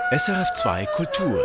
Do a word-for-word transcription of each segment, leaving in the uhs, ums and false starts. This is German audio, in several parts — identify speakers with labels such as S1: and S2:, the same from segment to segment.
S1: S R F zwei Kultur.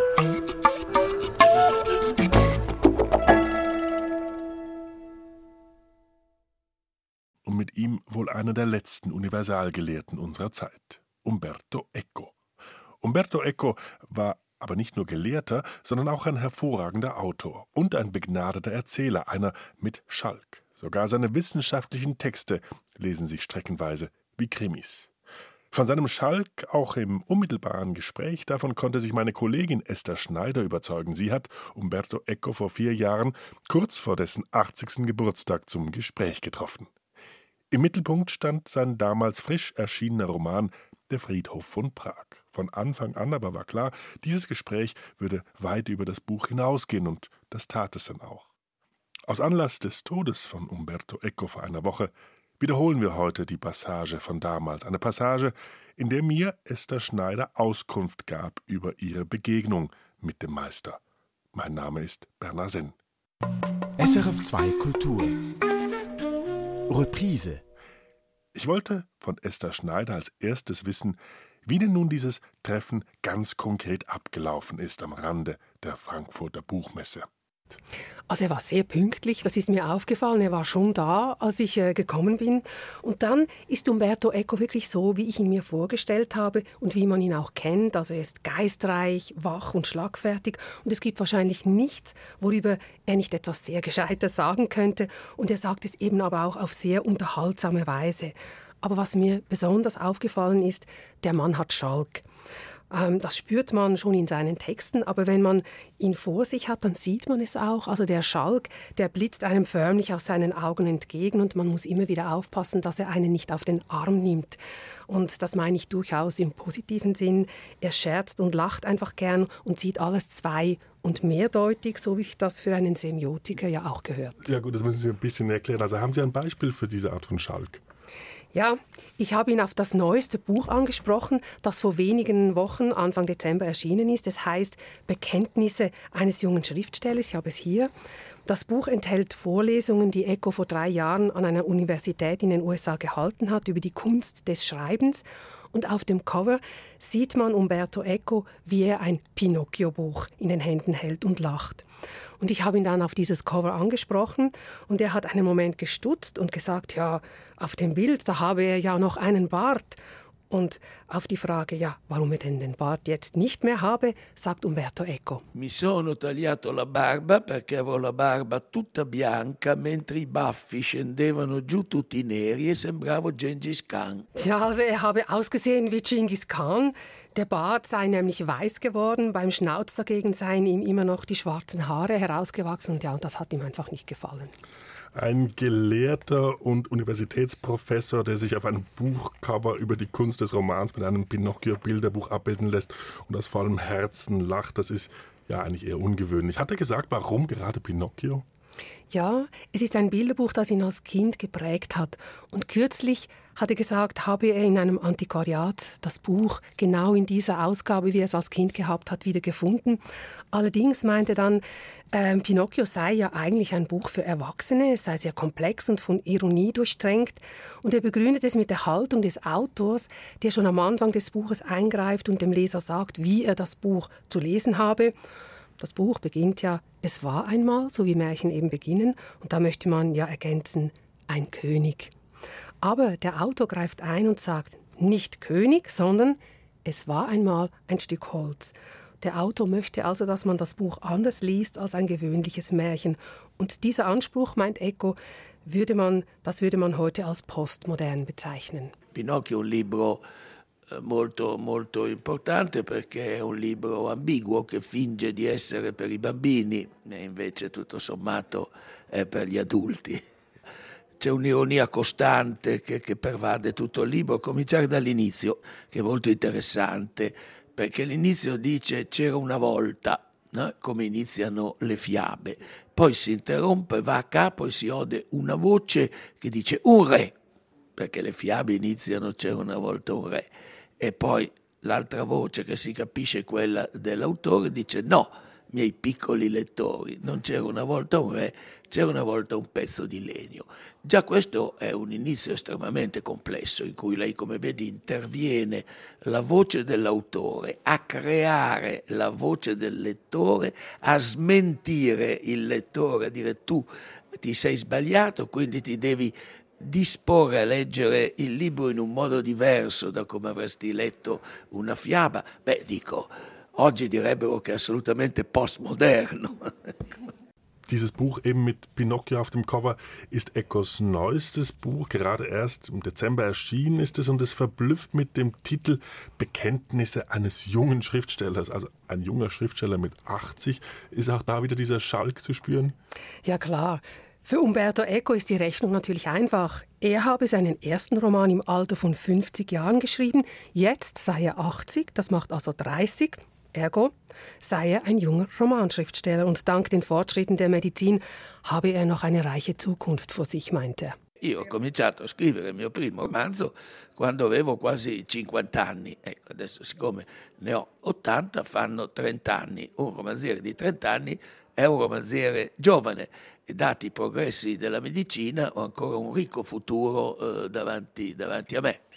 S1: Und mit ihm wohl einer der letzten Universalgelehrten unserer Zeit, Umberto Eco. Umberto Eco war aber nicht nur Gelehrter, sondern auch ein hervorragender Autor und ein begnadeter Erzähler, einer mit Schalk. Sogar seine wissenschaftlichen Texte lesen sich streckenweise wie Krimis. Von seinem Schalk auch im unmittelbaren Gespräch, davon konnte sich meine Kollegin Esther Schneider überzeugen. Sie hat Umberto Eco vor vier Jahren, kurz vor dessen achtzigsten Geburtstag, zum Gespräch getroffen. Im Mittelpunkt stand sein damals frisch erschienener Roman »Der Friedhof von Prag«. Von Anfang an aber war klar, dieses Gespräch würde weit über das Buch hinausgehen, und das tat es dann auch. Aus Anlass des Todes von Umberto Eco vor einer Woche wiederholen wir heute die Passage von damals. Eine Passage, in der mir Esther Schneider Auskunft gab über ihre Begegnung mit dem Meister. Mein Name ist Bernhard Senn.
S2: S R F zwei Kultur. Reprise.
S1: Ich wollte von Esther Schneider als erstes wissen, wie denn nun dieses Treffen ganz konkret abgelaufen ist am Rande der Frankfurter Buchmesse.
S3: Also er war sehr pünktlich, das ist mir aufgefallen. Er war schon da, als ich äh, gekommen bin. Und dann ist Umberto Eco wirklich so, wie ich ihn mir vorgestellt habe und wie man ihn auch kennt. Also er ist geistreich, wach und schlagfertig. Und es gibt wahrscheinlich nichts, worüber er nicht etwas sehr Gescheites sagen könnte. Und er sagt es eben aber auch auf sehr unterhaltsame Weise. Aber was mir besonders aufgefallen ist, der Mann hat Schalk. Das spürt man schon in seinen Texten, aber wenn man ihn vor sich hat, dann sieht man es auch. Also der Schalk, der blitzt einem förmlich aus seinen Augen entgegen und man muss immer wieder aufpassen, dass er einen nicht auf den Arm nimmt. Und das meine ich durchaus im positiven Sinn. Er scherzt und lacht einfach gern und sieht alles zwei- und mehrdeutig, so wie sich das für einen Semiotiker ja auch gehört.
S1: Ja gut, das müssen Sie ein bisschen erklären. Also haben Sie ein Beispiel für diese Art von Schalk?
S3: Ja, ich habe ihn auf das neueste Buch angesprochen, das vor wenigen Wochen, Anfang Dezember, erschienen ist. Es heißt »Bekenntnisse eines jungen Schriftstellers«. Ich habe es hier. Das Buch enthält Vorlesungen, die Eco vor drei Jahren an einer Universität in den U S A gehalten hat, über die Kunst des Schreibens. Und auf dem Cover sieht man Umberto Eco, wie er ein Pinocchio-Buch in den Händen hält und lacht. Und ich habe ihn dann auf dieses Cover angesprochen und er hat einen Moment gestutzt und gesagt, ja, auf dem Bild, da habe er ja noch einen Bart. Und auf die Frage, ja, warum er denn den Bart jetzt nicht mehr habe, sagt Umberto Eco.
S4: Mi sono tagliato la barba perché avevo la barba tutta bianca, mentre i baffi scendevano giù tutti neri e sembravo Gengis Khan.
S3: Ja, also er habe ausgesehen wie Genghis Khan. Der Bart sei nämlich weiß geworden, beim Schnauz dagegen seien ihm immer noch die schwarzen Haare herausgewachsen. Und ja, und das hat ihm einfach nicht gefallen.
S1: Ein Gelehrter und Universitätsprofessor, der sich auf einem Buchcover über die Kunst des Romans mit einem Pinocchio-Bilderbuch abbilden lässt und aus vollem Herzen lacht, das ist ja eigentlich eher ungewöhnlich. Hat er gesagt, warum gerade Pinocchio?
S3: Ja, es ist ein Bilderbuch, das ihn als Kind geprägt hat. Und kürzlich hat er gesagt, habe er in einem Antiquariat das Buch genau in dieser Ausgabe, wie er es als Kind gehabt hat, wieder gefunden. Allerdings meinte er dann, äh, Pinocchio sei ja eigentlich ein Buch für Erwachsene, es sei sehr komplex und von Ironie durchtränkt. Und er begründet es mit der Haltung des Autors, der schon am Anfang des Buches eingreift und dem Leser sagt, wie er das Buch zu lesen habe. Das Buch beginnt ja, es war einmal, so wie Märchen eben beginnen. Und da möchte man ja ergänzen, ein König. Aber der Autor greift ein und sagt, nicht König, sondern es war einmal ein Stück Holz. Der Autor möchte also, dass man das Buch anders liest als ein gewöhnliches Märchen. Und dieser Anspruch, meint Eco, würde man, das würde man heute als postmodern bezeichnen.
S4: Pinocchio, un libro molto, molto importante perché è un libro ambiguo che finge di essere per i bambini e invece tutto sommato è per gli adulti. C'è un'ironia costante che, che pervade tutto il libro, a cominciare dall'inizio, che è molto interessante, perché l'inizio dice c'era una volta, no? Come iniziano le fiabe, poi si interrompe, va a capo e si ode una voce che dice un re, perché le fiabe iniziano c'era una volta un re, e poi l'altra voce che si capisce quella dell'autore dice no, miei piccoli lettori. Non c'era una volta un re, c'era una volta un pezzo di legno. Già questo è un inizio estremamente complesso, in cui lei, come vedi, interviene la voce dell'autore a creare la voce del lettore, a smentire il lettore, a dire tu ti sei sbagliato, quindi ti devi disporre a leggere il libro in un modo diverso da come avresti letto una fiaba. Beh, dico, oggi direbbero che è assolutamente postmoderno.
S1: Dieses Buch eben mit Pinocchio auf dem Cover ist Eckos neuestes Buch, gerade erst im Dezember erschienen ist es und es verblüfft mit dem Titel Bekenntnisse eines jungen Schriftstellers. Also ein junger Schriftsteller mit achtzig. Ist auch da wieder dieser Schalk zu spüren?
S3: Ja, klar. Für Umberto Eco ist die Rechnung natürlich einfach. Er habe seinen ersten Roman im Alter von fünfzig Jahren geschrieben, jetzt sei er achtzig, das macht also dreißig. Ergo sei er ein junger Romanschriftsteller und dank den Fortschritten der Medizin habe er noch eine reiche Zukunft vor sich, meint er.
S4: Io ho cominciato a scrivere il mio primo romanzo quando avevo quasi cinquanta anni. Ecco, adesso siccome ne ho ottanta, fanno trenta anni. Un romanziere di trenta anni è un romanziere giovane e dati i progressi della medicina ho ancora un ricco futuro eh, davanti, davanti a me.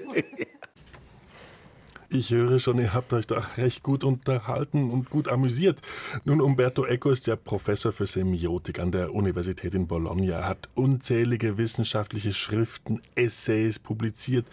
S1: Ich höre schon, ihr habt euch da recht gut unterhalten und gut amüsiert. Nun, Umberto Eco ist ja Professor für Semiotik an der Universität in Bologna. Er hat unzählige wissenschaftliche Schriften, Essays publiziert.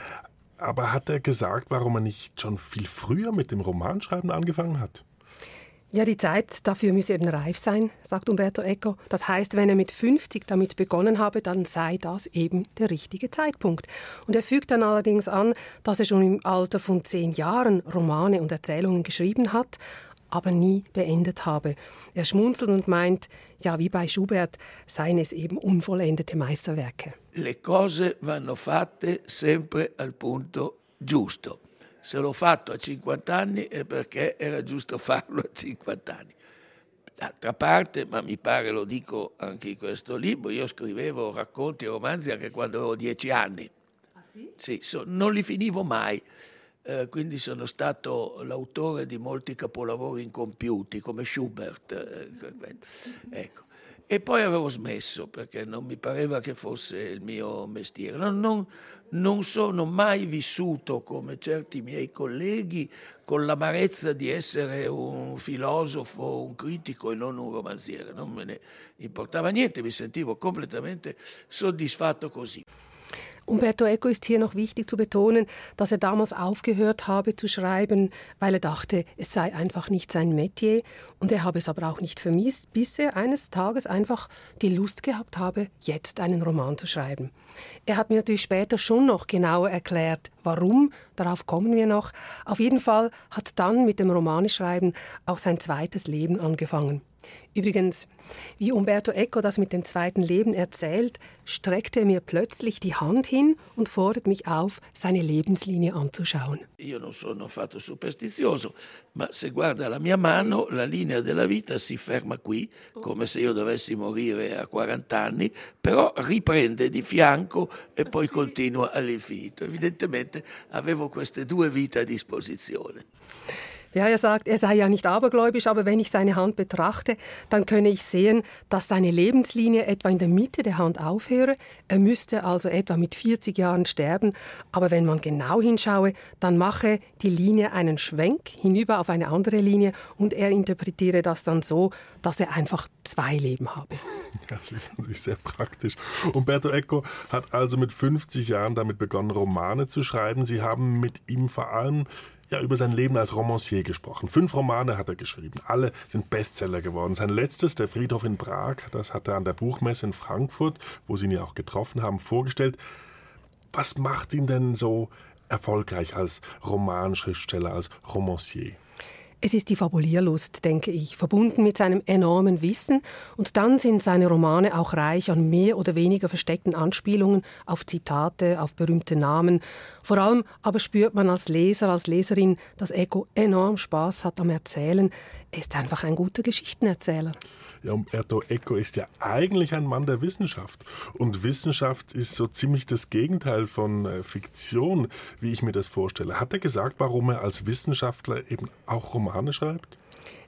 S1: Aber hat er gesagt, warum er nicht schon viel früher mit dem Romanschreiben angefangen hat?
S3: Ja, die Zeit dafür müsse eben reif sein, sagt Umberto Eco. Das heißt, wenn er mit fünfzig damit begonnen habe, dann sei das eben der richtige Zeitpunkt. Und er fügt dann allerdings an, dass er schon im Alter von zehn Jahren Romane und Erzählungen geschrieben hat, aber nie beendet habe. Er schmunzelt und meint, ja, wie bei Schubert seien es eben unvollendete Meisterwerke.
S4: Le cose vanno fatte sempre al punto giusto. Se l'ho fatto a cinquanta anni è perché era giusto farlo a cinquanta anni. D'altra parte, ma mi pare lo dico anche in questo libro, io scrivevo racconti e romanzi anche quando avevo dieci anni.
S3: Ah sì?
S4: Sì, so, non li finivo mai, eh, quindi sono stato l'autore di molti capolavori incompiuti, come Schubert. Eh, ecco. E poi avevo smesso perché non mi pareva che fosse il mio mestiere. Non, non, non sono mai vissuto come certi miei colleghi con l'amarezza di essere un filosofo, un critico e non un romanziere. Non me ne importava niente, mi sentivo completamente soddisfatto così.
S3: Umberto Eco ist hier noch wichtig zu betonen, dass er damals aufgehört habe zu schreiben, weil er dachte, es sei einfach nicht sein Metier und er habe es aber auch nicht vermisst, bis er eines Tages einfach die Lust gehabt habe, jetzt einen Roman zu schreiben. Er hat mir natürlich später schon noch genauer erklärt, warum, darauf kommen wir noch. Auf jeden Fall hat dann mit dem Romaneschreiben auch sein zweites Leben angefangen. Übrigens, wie Umberto Eco das mit dem zweiten Leben erzählt, streckte er mir plötzlich die Hand hin und fordert mich auf, seine Lebenslinie anzuschauen.
S4: Io non sono affatto superstizioso, ma se guarda la mia mano, la linea della vita si ferma qui, come se io dovessi morire a quaranta anni, però riprende di fianco e poi continua all'infinito. Evidentemente avevo queste due vite a disposizione.
S3: Ja, er sagt, er sei ja nicht abergläubisch, aber wenn ich seine Hand betrachte, dann könne ich sehen, dass seine Lebenslinie etwa in der Mitte der Hand aufhöre. Er müsste also etwa mit vierzig Jahren sterben, aber wenn man genau hinschaue, dann mache die Linie einen Schwenk hinüber auf eine andere Linie und er interpretiere das dann so, dass er einfach zwei Leben habe.
S1: Das ist natürlich sehr praktisch. Umberto Eco hat also mit fünfzig Jahren damit begonnen, Romane zu schreiben. Sie haben mit ihm vor allem ja, über sein Leben als Romancier gesprochen. Fünf Romane hat er geschrieben. Alle sind Bestseller geworden. Sein letztes, Der Friedhof in Prag, das hat er an der Buchmesse in Frankfurt, wo Sie ihn ja auch getroffen haben, vorgestellt. Was macht ihn denn so erfolgreich als Romanschriftsteller, als Romancier?
S3: Es ist die Fabulierlust, denke ich, verbunden mit seinem enormen Wissen. Und dann sind seine Romane auch reich an mehr oder weniger versteckten Anspielungen auf Zitate, auf berühmte Namen. Vor allem aber spürt man als Leser, als Leserin, dass Eco enorm Spaß hat am Erzählen. Er ist einfach ein guter Geschichtenerzähler.
S1: Ja, Umberto Eco ist ja eigentlich ein Mann der Wissenschaft. Und Wissenschaft ist so ziemlich das Gegenteil von äh, Fiktion, wie ich mir das vorstelle. Hat er gesagt, warum er als Wissenschaftler eben auch Romane schreibt?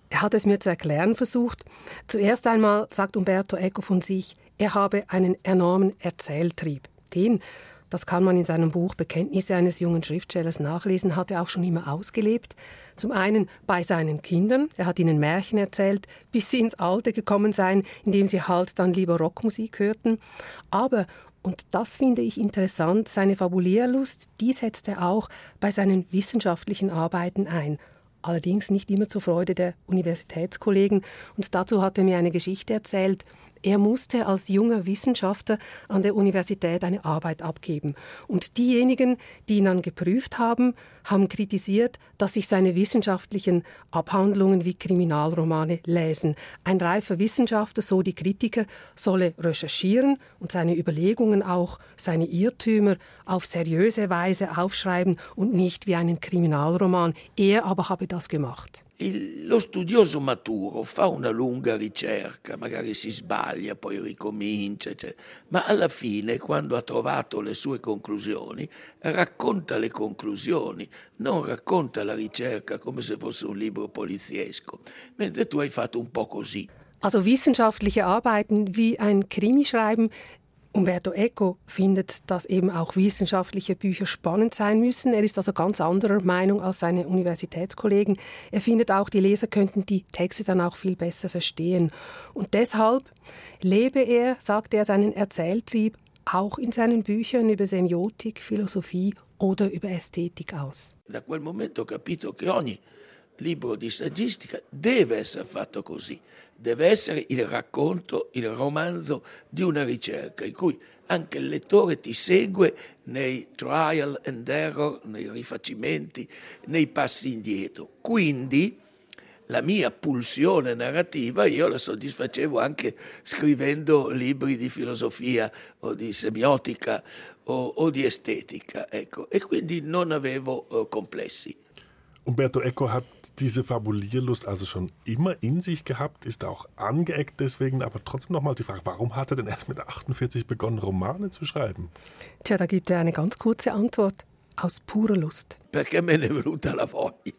S3: Er hat es mir zu erklären versucht. Zuerst einmal sagt Umberto Eco von sich, er habe einen enormen Erzähltrieb. Den, das kann man in seinem Buch Bekenntnisse eines jungen Schriftstellers nachlesen, hat er auch schon immer ausgelebt. Zum einen bei seinen Kindern. Er hat ihnen Märchen erzählt, bis sie ins Alter gekommen seien, indem sie halt dann lieber Rockmusik hörten. Aber, und das finde ich interessant, seine Fabulierlust, die setzt er auch bei seinen wissenschaftlichen Arbeiten ein. Allerdings nicht immer zur Freude der Universitätskollegen. Und dazu hat er mir eine Geschichte erzählt. Er musste als junger Wissenschaftler an der Universität eine Arbeit abgeben. Und diejenigen, die ihn dann geprüft haben, haben kritisiert, dass sich seine wissenschaftlichen Abhandlungen wie Kriminalromane lesen. Ein reifer Wissenschaftler, so die Kritiker, solle recherchieren und seine Überlegungen, auch seine Irrtümer, auf seriöse Weise aufschreiben und nicht wie einen Kriminalroman. Er aber habe das gemacht.
S4: Il, lo studioso maturo fa una lunga ricerca, magari si sbaglia, poi ricomincia, eccetera. Ma alla fine, quando ha trovato le sue conclusioni, racconta le conclusioni, non racconta la ricerca come se fosse un libro poliziesco, mentre tu hai fatto un po' così.
S3: Also wissenschaftliche Arbeiten wie ein Krimi schreiben. Umberto Eco findet, dass eben auch wissenschaftliche Bücher spannend sein müssen. Er ist also ganz anderer Meinung als seine Universitätskollegen. Er findet auch, die Leser könnten die Texte dann auch viel besser verstehen. Und deshalb lebe er, sagt er, seinen Erzähltrieb auch in seinen Büchern über Semiotik, Philosophie oder über Ästhetik aus.
S4: Da quel momento ho capito che ogni libro di saggistica deve essere fatto così, deve essere il racconto, il romanzo di una ricerca in cui anche il lettore ti segue nei trial and error, nei rifacimenti, nei passi indietro. Quindi la mia pulsione narrativa io la soddisfacevo anche scrivendo libri di filosofia o di semiotica o, o di estetica, ecco, e quindi non avevo uh, complessi.
S1: Umberto Eco hat diese Fabulierlust also schon immer in sich gehabt, ist auch angeeckt deswegen, aber trotzdem nochmal die Frage, warum hat er denn erst mit achtundvierzig begonnen, Romane zu schreiben?
S3: Tja, da gibt er eine ganz kurze Antwort. Aus purer Lust.
S4: Perché me ne è venuta la voglia.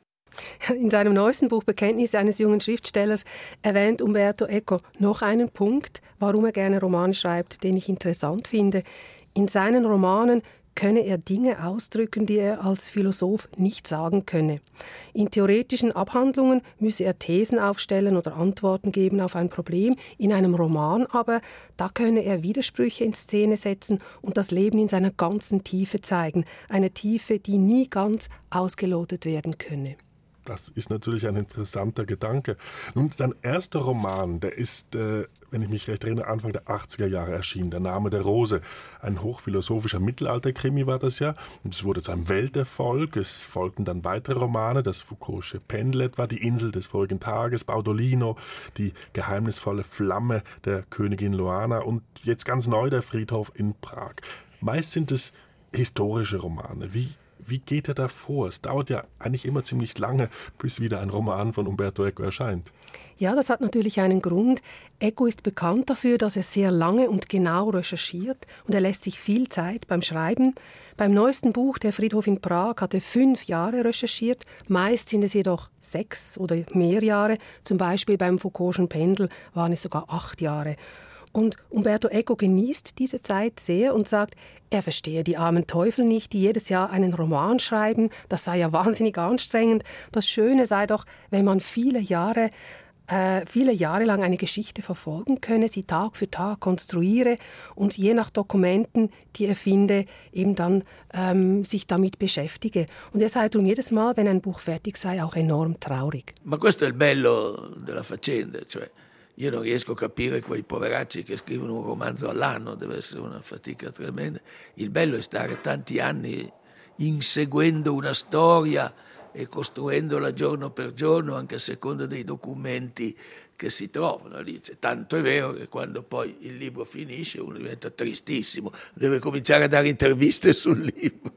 S3: In seinem neuesten Buch Bekenntnisse eines jungen Schriftstellers erwähnt Umberto Eco noch einen Punkt, warum er gerne Romane schreibt, den ich interessant finde. In seinen Romanen könne er Dinge ausdrücken, die er als Philosoph nicht sagen könne. In theoretischen Abhandlungen müsse er Thesen aufstellen oder Antworten geben auf ein Problem. In einem Roman aber, da könne er Widersprüche in Szene setzen und das Leben in seiner ganzen Tiefe zeigen. Eine Tiefe, die nie ganz ausgelotet werden könne.
S1: Das ist natürlich ein interessanter Gedanke. Nun, sein erster Roman, der ist, äh, wenn ich mich recht erinnere, Anfang der achtziger Jahre erschienen. Der Name der Rose. Ein hochphilosophischer Mittelalterkrimi war das ja. Es wurde zu einem Welterfolg. Es folgten dann weitere Romane. Das Foucault'sche Pendel etwa, Die Insel des vorigen Tages, Baudolino, Die geheimnisvolle Flamme der Königin Loana und jetzt ganz neu Der Friedhof in Prag. Meist sind es historische Romane. Wie Wie geht er da vor? Es dauert ja eigentlich immer ziemlich lange, bis wieder ein Roman von Umberto Eco erscheint.
S3: Ja, das hat natürlich einen Grund. Eco ist bekannt dafür, dass er sehr lange und genau recherchiert und er lässt sich viel Zeit beim Schreiben. Beim neuesten Buch, Der Friedhof in Prag, hat er fünf Jahre recherchiert. Meist sind es jedoch sechs oder mehr Jahre. Zum Beispiel beim Foucault'schen Pendel waren es sogar acht Jahre. Und Umberto Eco genießt diese Zeit sehr und sagt, er verstehe die armen Teufel nicht, die jedes Jahr einen Roman schreiben. Das sei ja wahnsinnig anstrengend. Das Schöne sei doch, wenn man viele Jahre, äh, viele Jahre lang eine Geschichte verfolgen könne, sie Tag für Tag konstruiere und je nach Dokumenten, die er finde, eben dann ähm, sich damit beschäftige. Und er sei darum jedes Mal, wenn ein Buch fertig sei, auch enorm traurig.
S4: Ma questo è il bello della faccenda, cioè io non riesco a capire quei poveracci che scrivono un romanzo all'anno, deve essere una fatica tremenda. Il bello è stare tanti anni inseguendo una storia e costruendola giorno per giorno, anche a seconda dei documenti che si trovano. Dice, tanto è vero che quando poi il libro finisce uno diventa tristissimo, deve cominciare a dare interviste sul libro.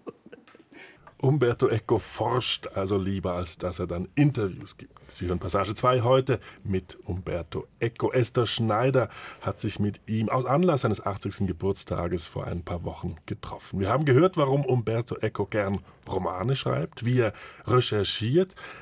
S1: Umberto Eco forscht also lieber, als dass er dann Interviews gibt. Sie hören Passage zwei heute mit Umberto Eco. Esther Schneider hat sich mit ihm aus Anlass seines achtzigsten Geburtstages vor ein paar Wochen getroffen. Wir haben gehört, warum Umberto Eco gern Romane schreibt, wie er recherchiert.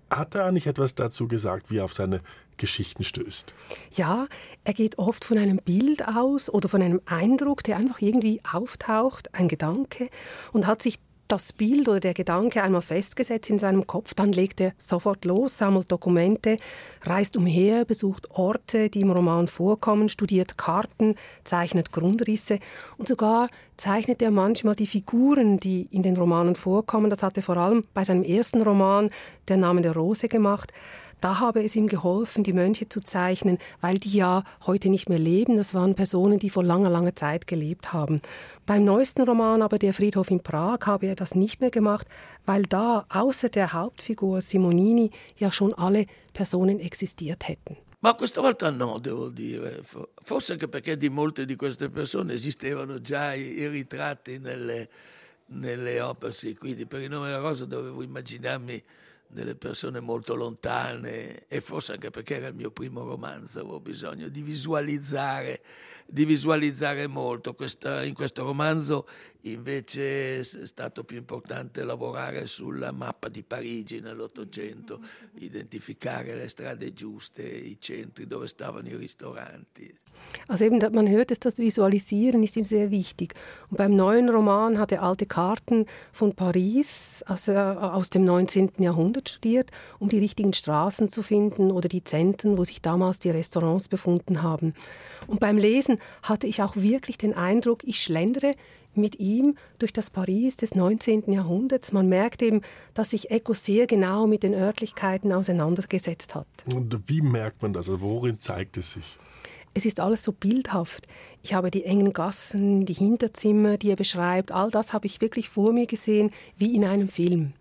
S1: Hat er nicht etwas dazu gesagt, wie er auf seine Geschichten stößt?
S3: Ja, er geht oft von einem Bild aus oder von einem Eindruck, der einfach irgendwie auftaucht, ein Gedanke, und hat sich das Bild oder der Gedanke einmal festgesetzt in seinem Kopf, dann legt er sofort los, sammelt Dokumente, reist umher, besucht Orte, die im Roman vorkommen, studiert Karten, zeichnet Grundrisse und sogar zeichnet er manchmal die Figuren, die in den Romanen vorkommen. Das hat er vor allem bei seinem ersten Roman, Der Name der Rose, gemacht. Da habe es ihm geholfen, die Mönche zu zeichnen, weil die ja heute nicht mehr leben. Das waren Personen, die vor langer, langer Zeit gelebt haben. Beim neuesten Roman, aber Der Friedhof in Prag, habe er das nicht mehr gemacht, weil da außer der Hauptfigur Simonini ja schon alle Personen existiert hätten.
S4: Ma questa volta no, devo dire. Forse anche perché di molte di queste persone esistevano già i, i ritratti nelle, nelle opere, sì. Quindi per Il nome della rosa dovevo immaginarmi delle persone molto lontane, e forse anche perché era il mio primo romanzo, avevo bisogno di visualizzare, di visualizzare molto. Questa, in questo romanzo invece è stato più importante lavorare sulla mappa di Parigi nell'Ottocento, identificare le strade giuste, i centri dove stavano i ristoranti.
S3: Also eben, man hört es, das Visualisieren ist ihm sehr wichtig. Und beim neuen Roman hat er alte Karten von Paris, also aus dem neunzehnten Jahrhundert studiert, um die richtigen Straßen zu finden oder die Zentren, wo sich damals die Restaurants befunden haben. Und beim Lesen hatte ich auch wirklich den Eindruck, ich schlendere mit ihm durch das Paris des neunzehnten Jahrhunderts. Man merkt eben, dass sich Eco sehr genau mit den Örtlichkeiten auseinandergesetzt hat.
S1: Und wie merkt man das? Also worin zeigt es sich?
S3: Es ist alles so bildhaft. Ich habe die engen Gassen, die Hinterzimmer, die er beschreibt, all das habe ich wirklich vor mir gesehen, wie in einem Film.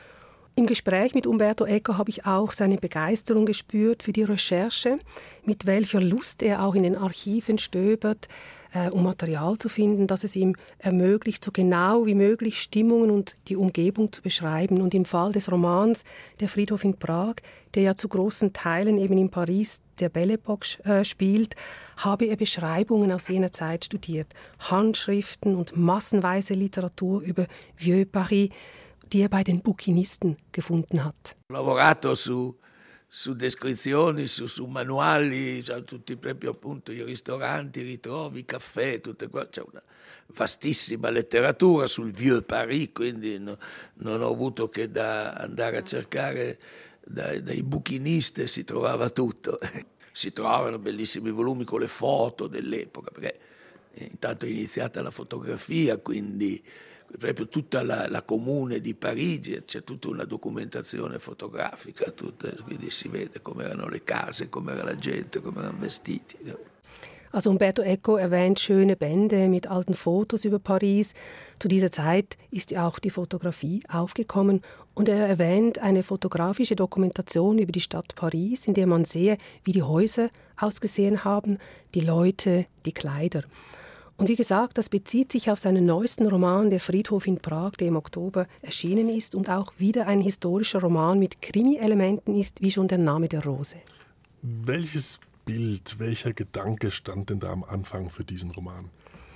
S3: Im Gespräch mit Umberto Eco habe ich auch seine Begeisterung gespürt für die Recherche, mit welcher Lust er auch in den Archiven stöbert, äh, um Material zu finden, das es ihm ermöglicht, so genau wie möglich Stimmungen und die Umgebung zu beschreiben. Und im Fall des Romans Der Friedhof in Prag, der ja zu großen Teilen eben in Paris der Belle Époque äh, spielt, habe er Beschreibungen aus jener Zeit studiert, Handschriften und massenweise Literatur über Vieux Paris, die er bei den Buchinisten gefunden hat.
S4: Ho lavorato su, su descrizioni, su, su manuali, cioè tutti proprio appunto i ristoranti, i ritrovi, i caffè, tutte qua. C'è una vastissima letteratura sul Vieux Paris, quindi no, non ho avuto che da andare a cercare dai, dai buchinisti, si trovava tutto. Si trovano bellissimi volumi con le foto dell'epoca, perché intanto è iniziata la fotografia, quindi proprio tutta la, la comune di Parigi, c'è tutta una documentazione fotografica, tutta, quindi si vede come erano le case, come era la gente, come erano vestiti.
S3: Also Umberto Eco erwähnt schöne Bände mit alten Fotos über Paris. Zu dieser Zeit ist ja auch die Fotografie aufgekommen und er erwähnt eine fotografische Dokumentation über die Stadt Paris, in der man sehe, wie die Häuser ausgesehen haben, die Leute, die Kleider. Und wie gesagt, das bezieht sich auf seinen neuesten Roman Der Friedhof in Prag, der im Oktober erschienen ist und auch wieder ein historischer Roman mit Krimi-Elementen ist, wie schon Der Name der Rose.
S1: Welches Bild, welcher Gedanke stand denn da am Anfang für diesen Roman?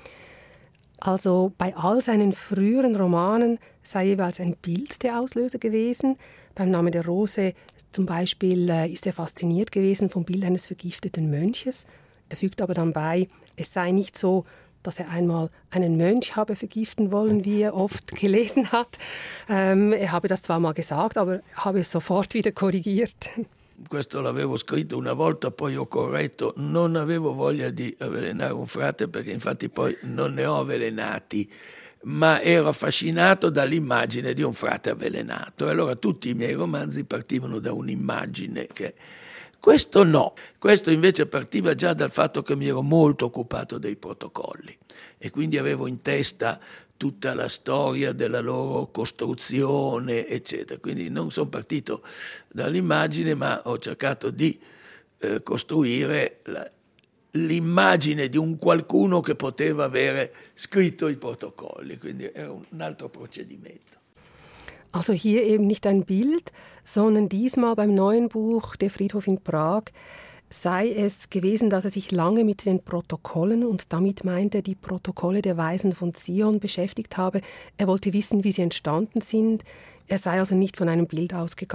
S3: Also bei all seinen früheren Romanen sei jeweils ein Bild der Auslöser gewesen. Beim Name der Rose zum Beispiel äh, ist er fasziniert gewesen vom Bild eines vergifteten Mönches. Er fügt aber dann bei, es sei nicht so, dass er einmal einen Mönch habe vergiften wollen, wie er oft gelesen hat. Ähm, er habe das zwar mal gesagt, aber habe es sofort wieder korrigiert.
S4: Questo l'avevo scritto una volta, poi ho corretto. Non avevo voglia di avvelenare un frate, perché infatti poi non ne ho avvelenati, ma ero affascinato dall'immagine di un frate avvelenato. E allora tutti i miei romanzi partivano da un'immagine che... Questo no, questo invece partiva già dal fatto che mi ero molto occupato dei protocolli e quindi avevo in testa tutta la storia della loro costruzione, eccetera. Quindi non sono partito dall'immagine, ma ho cercato di eh, costruire la, l'immagine di un qualcuno che poteva avere scritto i protocolli, quindi era un, un altro procedimento.
S3: Also hier eben nicht ein Bild, sondern diesmal beim neuen Buch Der Friedhof in Prag sei es gewesen, dass er sich lange mit den Protokollen, und damit meint er die Protokolle der Weisen von Zion, beschäftigt habe. Er wollte wissen, wie sie entstanden sind. Er sei also nicht von einem Bild ausgegangen.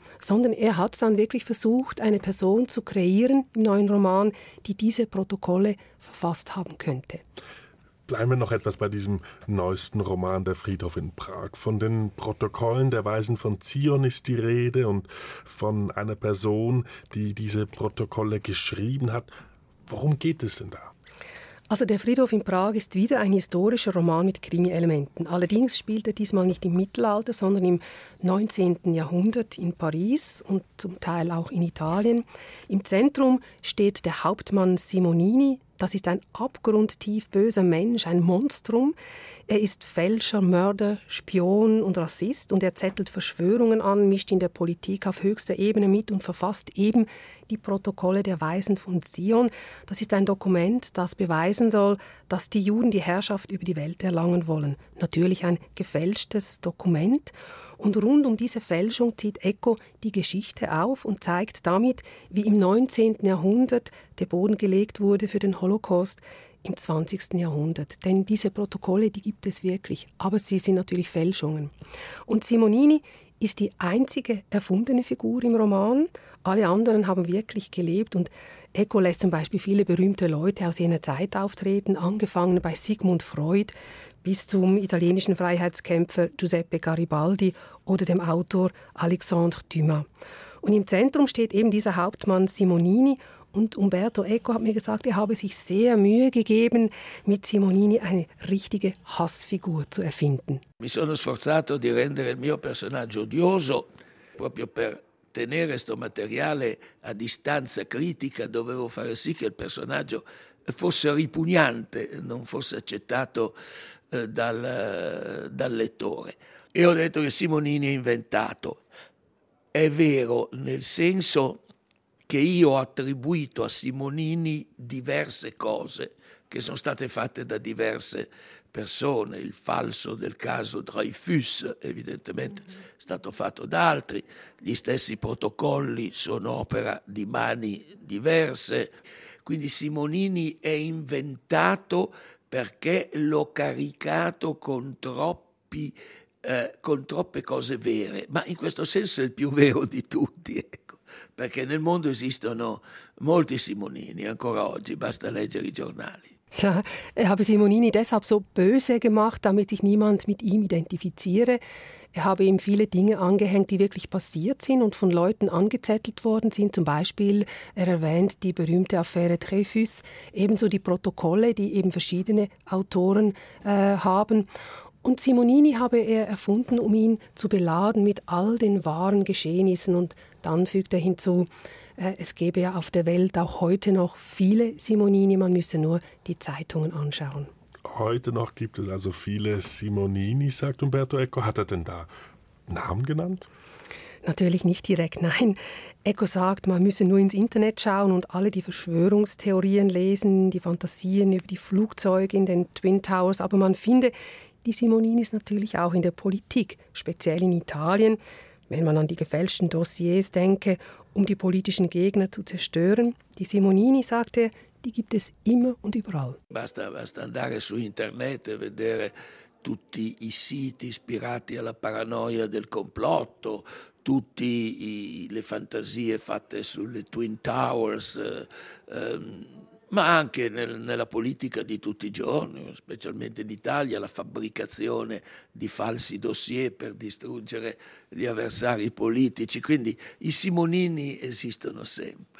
S3: sondern er hat dann wirklich versucht, eine Person zu kreieren im neuen Roman, die diese Protokolle verfasst haben könnte.
S1: Bleiben wir noch etwas bei diesem neuesten Roman Der Friedhof in Prag. Von den Protokollen der Weisen von Zion ist die Rede und von einer Person, die diese Protokolle geschrieben hat. Worum geht es denn da?
S3: Also der Friedhof in Prag ist wieder ein historischer Roman mit Krimi-Elementen. Allerdings spielt er diesmal nicht im Mittelalter, sondern im neunzehnten Jahrhundert in Paris und zum Teil auch in Italien. Im Zentrum steht der Hauptmann Simonini. Das ist ein abgrundtief böser Mensch, ein Monstrum. Er ist Fälscher, Mörder, Spion und Rassist und er zettelt Verschwörungen an, mischt in der Politik auf höchster Ebene mit und verfasst eben die Protokolle der Weisen von Zion. Das ist ein Dokument, das beweisen soll, dass die Juden die Herrschaft über die Welt erlangen wollen. Natürlich ein gefälschtes Dokument. Und rund um diese Fälschung zieht Eco die Geschichte auf und zeigt damit, wie im neunzehnten Jahrhundert der Boden gelegt wurde für den Holocaust im zwanzigsten Jahrhundert. Denn diese Protokolle, die gibt es wirklich, aber sie sind natürlich Fälschungen. Und Simonini ist die einzige erfundene Figur im Roman. Alle anderen haben wirklich gelebt und Eco lässt zum Beispiel viele berühmte Leute aus jener Zeit auftreten, angefangen bei Sigmund Freud bis zum italienischen Freiheitskämpfer Giuseppe Garibaldi oder dem Autor Alexandre Dumas. Und im Zentrum steht eben dieser Hauptmann Simonini. Und Umberto Eco hat mir gesagt, er habe sich sehr Mühe gegeben, mit Simonini eine richtige Hassfigur zu erfinden.
S4: Mi sono sforzato di rendere il mio personaggio odioso, proprio per tenere questo materiale a distanza critica, dovevo fare sì che il personaggio fosse ripugnante, non fosse accettato eh, dal, dal lettore. E ho detto che Simonini è inventato. È vero nel senso che io ho attribuito a Simonini diverse cose che sono state fatte da diverse persone. Il falso del caso Dreyfus evidentemente è stato fatto da altri, gli stessi protocolli sono opera di mani diverse, quindi Simonini è inventato perché l'ho caricato con troppi eh, con troppe cose vere, ma in questo senso è il più vero di tutti, ecco, perché nel mondo esistono molti Simonini ancora oggi, basta leggere i giornali.
S3: Ja, er habe Simonini deshalb so böse gemacht, damit sich niemand mit ihm identifiziere. Er habe ihm viele Dinge angehängt, die wirklich passiert sind und von Leuten angezettelt worden sind. Zum Beispiel, er erwähnt die berühmte Affäre Dreyfus, ebenso die Protokolle, die eben verschiedene Autoren äh, haben. Und Simonini habe er erfunden, um ihn zu beladen mit all den wahren Geschehnissen. Und dann fügt er hinzu, äh, es gäbe ja auf der Welt auch heute noch viele Simonini, man müsse nur die Zeitungen anschauen.
S1: Heute noch gibt es also viele Simonini, sagt Umberto Eco. Hat er denn da Namen genannt?
S3: Natürlich nicht direkt, nein. Eco sagt, man müsse nur ins Internet schauen und alle die Verschwörungstheorien lesen, die Fantasien über die Flugzeuge in den Twin Towers. Aber man finde die Simoninis natürlich auch in der Politik, speziell in Italien, wenn man an die gefälschten Dossiers denke, um die politischen Gegner zu zerstören. Die Simonini, sagt er, die gibt es immer und überall.
S4: Basta, basta andare su internet e vedere tutti i siti ispirati alla paranoia del complotto, tutte le fantasie fatte sulle Twin Towers, eh, ehm, ma anche nel, nella politica di tutti i giorni, specialmente in Italia, la fabbricazione di falsi dossier per distruggere gli avversari politici. Quindi i Simonini esistono sempre.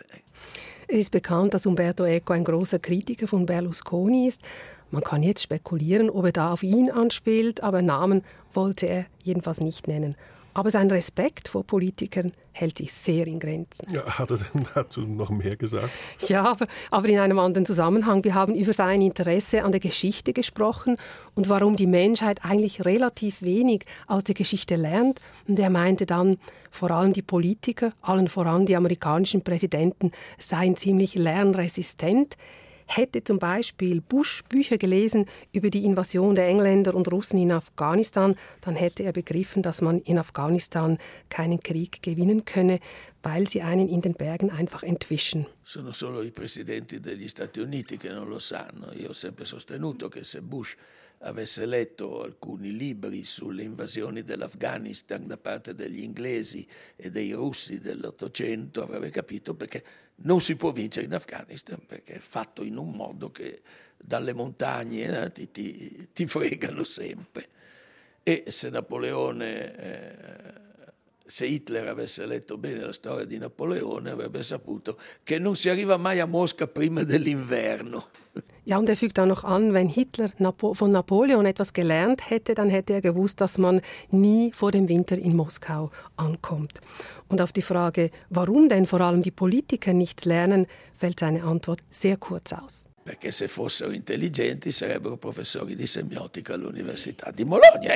S3: Es ist bekannt, dass Umberto Eco ein großer Kritiker von Berlusconi ist. Man kann jetzt spekulieren, ob er da auf ihn anspielt, aber Namen wollte er jedenfalls nicht nennen. Aber sein Respekt vor Politikern hält sich sehr in Grenzen.
S1: Ja, hat er denn dazu noch mehr gesagt?
S3: Ja, aber, aber in einem anderen Zusammenhang. Wir haben über sein Interesse an der Geschichte gesprochen und warum die Menschheit eigentlich relativ wenig aus der Geschichte lernt. Und er meinte dann, vor allem die Politiker, allen voran die amerikanischen Präsidenten, seien ziemlich lernresistent. Hätte zum Beispiel Bush Bücher gelesen über die Invasion der Engländer und Russen in Afghanistan, dann hätte er begriffen, dass man in Afghanistan keinen Krieg gewinnen könne, weil sie einen in den Bergen einfach entwischen.
S4: Sono solo i presidenti degli Stati Uniti che non lo sanno. Io ho sempre sostenuto che se Bush avesse letto alcuni libri sulle invasioni dell'Afghanistan da parte degli inglesi e dei russi dell'Ottocento, avrebbe capito perché non si può vincere in Afghanistan, perché è fatto in un modo che dalle montagne eh, ti, ti, ti fregano sempre. E se Napoleone, eh, se Hitler avesse letto bene la storia di Napoleone, avrebbe saputo che non si arriva mai a Mosca prima dell'inverno.
S3: Ja, und er fügt auch noch an, wenn Hitler Napo- von Napoleon etwas gelernt hätte, dann hätte er gewusst, dass man nie vor dem Winter in Moskau ankommt. Und auf die Frage, warum denn vor allem die Politiker nichts lernen, fällt seine Antwort sehr kurz aus.
S4: Perché se fossero intelligenti sarebbero professori di semiotica all'Università di Bologna.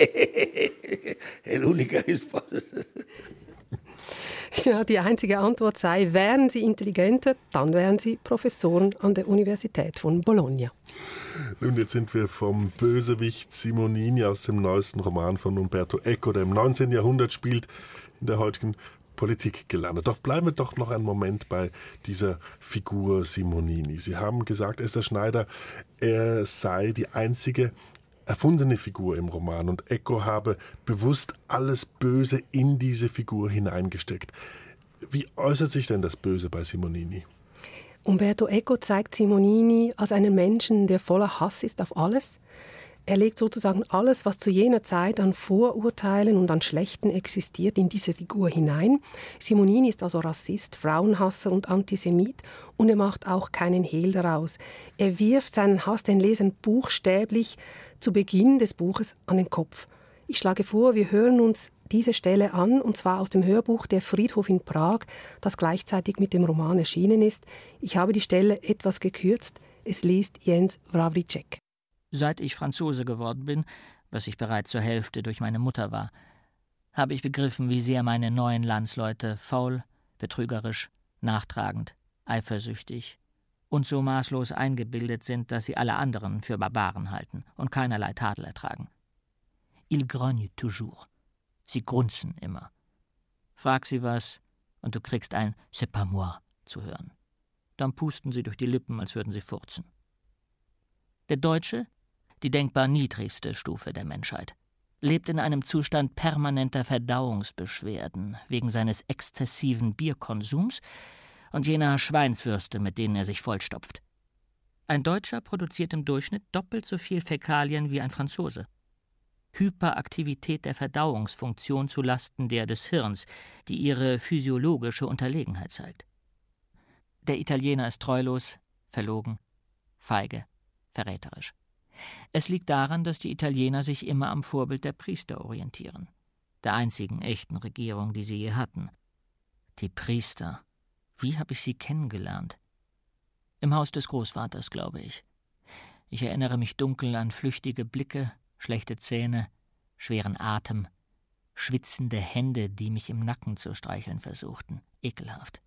S4: È l'unica risposta.
S3: Ja, die einzige Antwort sei, wären sie intelligenter, dann wären sie Professoren an der Universität von Bologna.
S1: Nun, jetzt sind wir vom Bösewicht Simonini aus dem neuesten Roman von Umberto Eco, der im neunzehnten Jahrhundert spielt, in der heutigen Politik gelandet. Doch bleiben wir doch noch einen Moment bei dieser Figur Simonini. Sie haben gesagt, Esther Schneider, er sei die einzige erfundene Figur im Roman und Eco habe bewusst alles Böse in diese Figur hineingesteckt. Wie äußert sich denn das Böse bei Simonini?
S3: Umberto Eco zeigt Simonini als einen Menschen, der voller Hass ist auf alles. Er legt sozusagen alles, was zu jener Zeit an Vorurteilen und an Schlechten existiert, in diese Figur hinein. Simonini ist also Rassist, Frauenhasser und Antisemit und er macht auch keinen Hehl daraus. Er wirft seinen Hass den Lesern buchstäblich zu Beginn des Buches an den Kopf. Ich schlage vor, wir hören uns diese Stelle an, und zwar aus dem Hörbuch Der Friedhof in Prag, das gleichzeitig mit dem Roman erschienen ist. Ich habe die Stelle etwas gekürzt. Es liest Jens Wawrzyk.
S5: Seit ich Franzose geworden bin, was ich bereits zur Hälfte durch meine Mutter war, habe ich begriffen, wie sehr meine neuen Landsleute faul, betrügerisch, nachtragend, eifersüchtig und so maßlos eingebildet sind, dass sie alle anderen für Barbaren halten und keinerlei Tadel ertragen. Ils grognent toujours. Sie grunzen immer. Frag sie was und du kriegst ein C'est pas moi zu hören. Dann pusten sie durch die Lippen, als würden sie furzen. Der Deutsche, die denkbar niedrigste Stufe der Menschheit, lebt in einem Zustand permanenter Verdauungsbeschwerden wegen seines exzessiven Bierkonsums und jener Schweinswürste, mit denen er sich vollstopft. Ein Deutscher produziert im Durchschnitt doppelt so viel Fäkalien wie ein Franzose. Hyperaktivität der Verdauungsfunktion zu Lasten der des Hirns, die ihre physiologische Unterlegenheit zeigt. Der Italiener ist treulos, verlogen, feige, verräterisch. Es liegt daran, dass die Italiener sich immer am Vorbild der Priester orientieren, der einzigen echten Regierung, die sie je hatten. Die Priester, wie habe ich sie kennengelernt? Im Haus des Großvaters, glaube ich. Ich erinnere mich dunkel an flüchtige Blicke, schlechte Zähne, schweren Atem, schwitzende Hände, die mich im Nacken zu streicheln versuchten. Ekelhaft.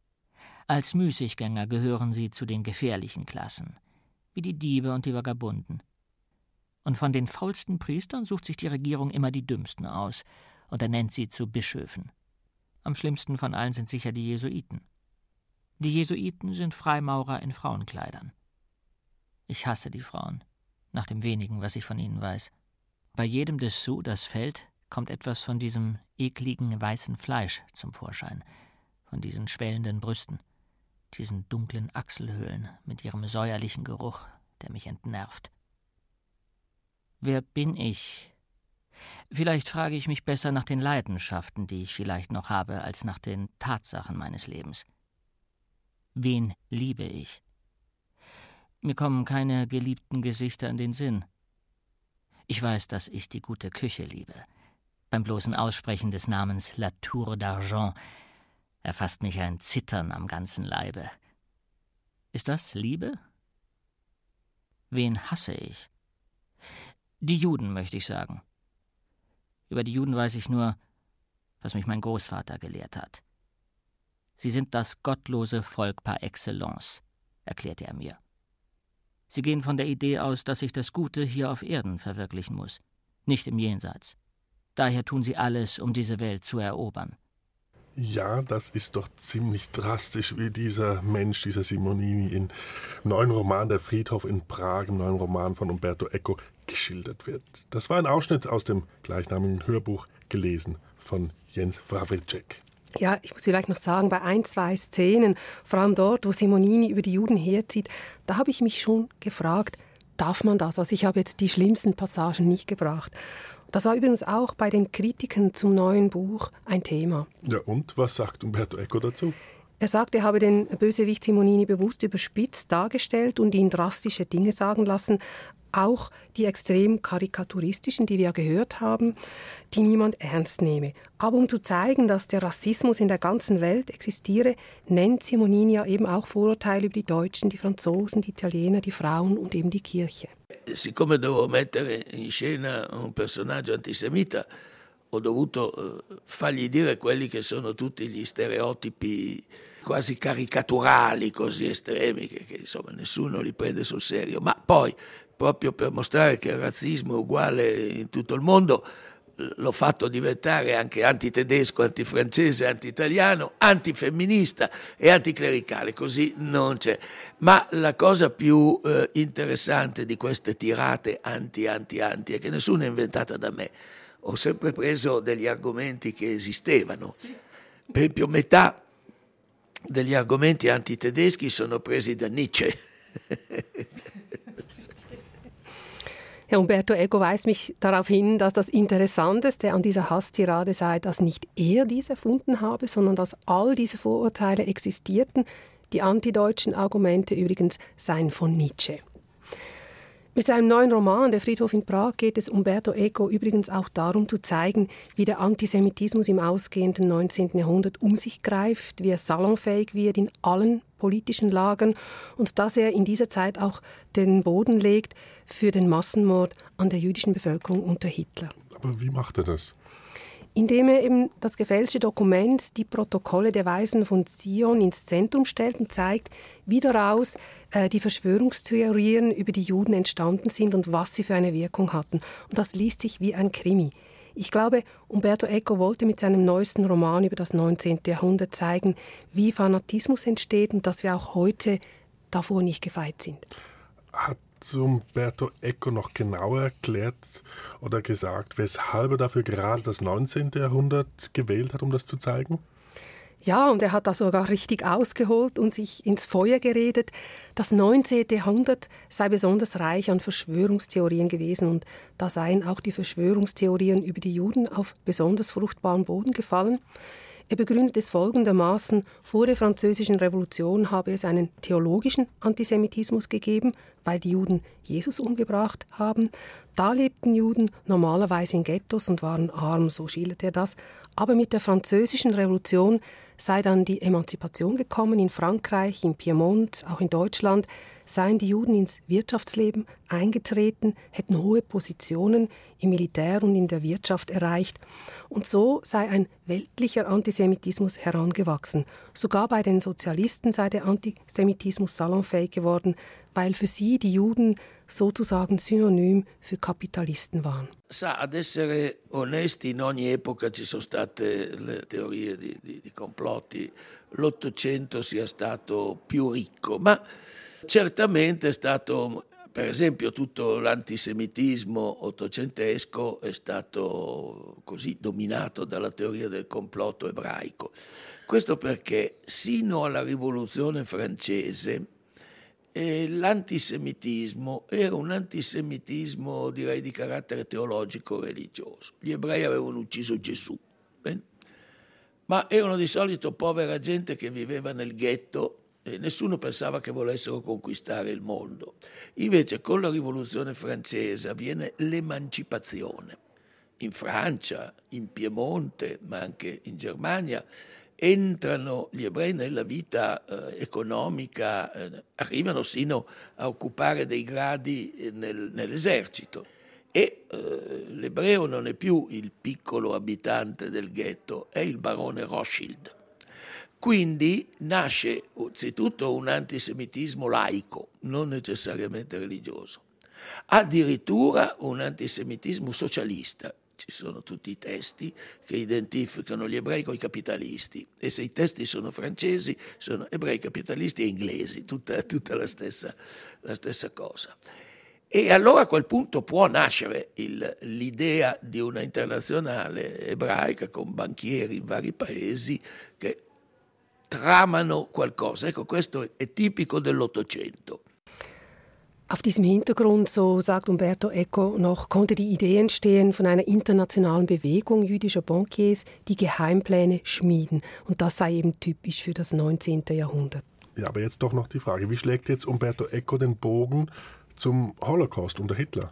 S5: Als Müßiggänger gehören sie zu den gefährlichen Klassen, wie die Diebe und die Vagabunden. Und von den faulsten Priestern sucht sich die Regierung immer die dümmsten aus und ernennt sie zu Bischöfen. Am schlimmsten von allen sind sicher die Jesuiten. Die Jesuiten sind Freimaurer in Frauenkleidern. Ich hasse die Frauen, nach dem wenigen, was ich von ihnen weiß. Bei jedem Dessous, das fällt, kommt etwas von diesem ekligen weißen Fleisch zum Vorschein, von diesen schwellenden Brüsten, diesen dunklen Achselhöhlen mit ihrem säuerlichen Geruch, der mich entnervt. Wer bin ich? Vielleicht frage ich mich besser nach den Leidenschaften, die ich vielleicht noch habe, als nach den Tatsachen meines Lebens. Wen liebe ich? Mir kommen keine geliebten Gesichter in den Sinn. Ich weiß, dass ich die gute Küche liebe. Beim bloßen Aussprechen des Namens La Tour d'Argent erfasst mich ein Zittern am ganzen Leibe. Ist das Liebe? Wen hasse ich? Die Juden, möchte ich sagen. Über die Juden weiß ich nur, was mich mein Großvater gelehrt hat. Sie sind das gottlose Volk par excellence, erklärte er mir. Sie gehen von der Idee aus, dass sich das Gute hier auf Erden verwirklichen muss, nicht im Jenseits. Daher tun sie alles, um diese Welt zu erobern.
S1: Ja, das ist doch ziemlich drastisch, wie dieser Mensch, dieser Simonini, im neuen Roman Der Friedhof in Prag, im neuen Roman von Umberto Eco, geschildert wird. Das war ein Ausschnitt aus dem gleichnamigen Hörbuch, gelesen von Jens Wawrczyk.
S3: Ja, ich muss vielleicht noch sagen, bei ein, zwei Szenen, vor allem dort, wo Simonini über die Juden herzieht, da habe ich mich schon gefragt, darf man das? Also ich habe jetzt die schlimmsten Passagen nicht gebracht. Das war übrigens auch bei den Kritiken zum neuen Buch ein Thema.
S1: Ja, und was sagt Umberto Eco dazu?
S3: Er sagt, er habe den Bösewicht Simonini bewusst überspitzt dargestellt und ihn drastische Dinge sagen lassen, auch die extrem karikaturistischen, die wir ja gehört haben, die niemand ernst nehme. Aber um zu zeigen, dass der Rassismus in der ganzen Welt existiere, nennt Simonini ja eben auch Vorurteile über die Deutschen, die Franzosen, die Italiener, die Frauen und eben die Kirche.
S4: Siccome dovevo mettere in scena un personaggio antisemita, ho dovuto eh, fargli dire quelli che sono tutti gli stereotipi quasi caricaturali, così estremi, che, che insomma nessuno li prende sul serio. Ma poi, proprio per mostrare che il razzismo è uguale in tutto il mondo, l'ho fatto diventare anche antitedesco, antifrancese, anti-italiano, antifemminista e anticlericale, così non c'è. Ma la cosa più eh, interessante di queste tirate anti-anti-anti è che nessuna è inventata da me. Ho sempre preso degli argomenti che esistevano. Per esempio, metà degli argomenti antitedeschi sono presi da Nietzsche.
S3: Herr Umberto Eco weist mich darauf hin, dass das Interessanteste an dieser Hasstirade sei, dass nicht er diese erfunden habe, sondern dass all diese Vorurteile existierten. Die antideutschen Argumente übrigens seien von Nietzsche. Mit seinem neuen Roman »Der Friedhof in Prag« geht es Umberto Eco übrigens auch darum zu zeigen, wie der Antisemitismus im ausgehenden neunzehnten Jahrhundert um sich greift, wie er salonfähig wird in allen politischen Lagern und dass er in dieser Zeit auch den Boden legt für den Massenmord an der jüdischen Bevölkerung unter Hitler.
S1: Aber wie macht er das?
S3: Indem er eben das gefälschte Dokument, die Protokolle der Weisen von Zion, ins Zentrum stellt und zeigt, wie daraus äh, die Verschwörungstheorien über die Juden entstanden sind und was sie für eine Wirkung hatten. Und das liest sich wie ein Krimi. Ich glaube, Umberto Eco wollte mit seinem neuesten Roman über das neunzehnte Jahrhundert zeigen, wie Fanatismus entsteht und dass wir auch heute davor nicht gefeit sind.
S1: Hat Umberto Eco noch genauer erklärt oder gesagt, weshalb er dafür gerade das neunzehnte Jahrhundert gewählt hat, um das zu zeigen?
S3: Ja, und er hat da sogar richtig ausgeholt und sich ins Feuer geredet. Das neunzehnte Jahrhundert sei besonders reich an Verschwörungstheorien gewesen und da seien auch die Verschwörungstheorien über die Juden auf besonders fruchtbaren Boden gefallen. Er begründet es folgendermaßen: Vor der Französischen Revolution habe es einen theologischen Antisemitismus gegeben, weil die Juden Jesus umgebracht haben. Da lebten Juden normalerweise in Ghettos und waren arm, so schildert er das. Aber mit der Französischen Revolution sei dann die Emanzipation gekommen in Frankreich, in Piemont, auch in Deutschland, seien die Juden ins Wirtschaftsleben eingetreten, hätten hohe Positionen im Militär und in der Wirtschaft erreicht. Und so sei ein weltlicher Antisemitismus herangewachsen. Sogar bei den Sozialisten sei der Antisemitismus salonfähig geworden, weil für sie die Juden sozusagen synonym für Kapitalisten waren.
S4: Sa, ad essere onesti, in ogni epoca ci sono state le teorie di, di, di complotti. L'Ottocento sia stato più ricco, ma certamente è stato, per esempio, tutto l'antisemitismo ottocentesco è stato così dominato dalla teoria del complotto ebraico. Questo perché sino alla Rivoluzione francese E l'antisemitismo era un antisemitismo, direi, di carattere teologico-religioso. Gli ebrei avevano ucciso Gesù, bene? Ma erano di solito povera gente che viveva nel ghetto e nessuno pensava che volessero conquistare il mondo. Invece con la rivoluzione francese avviene l'emancipazione. In Francia, in Piemonte, ma anche in Germania, entrano gli ebrei nella vita eh, economica, eh, arrivano sino a occupare dei gradi eh, nel, nell'esercito e eh, l'ebreo non è più il piccolo abitante del ghetto, è il barone Rothschild. Quindi nasce anzitutto un antisemitismo laico, non necessariamente religioso, addirittura un antisemitismo socialista. Ci sono tutti i testi che identificano gli ebrei con i capitalisti e se i testi sono francesi sono ebrei, capitalisti e inglesi, tutta, tutta la stessa, la stessa cosa. E allora a quel punto può nascere il, l'idea di una internazionale ebraica con banchieri in vari paesi che tramano qualcosa. Ecco, questo è tipico dell'Ottocento.
S3: Auf diesem Hintergrund, so sagt Umberto Eco noch, konnte die Idee entstehen von einer internationalen Bewegung jüdischer Bankiers, die Geheimpläne schmieden. Und das sei eben typisch für das neunzehnte Jahrhundert.
S1: Ja, aber jetzt doch noch die Frage, wie schlägt jetzt Umberto Eco den Bogen zum Holocaust unter Hitler?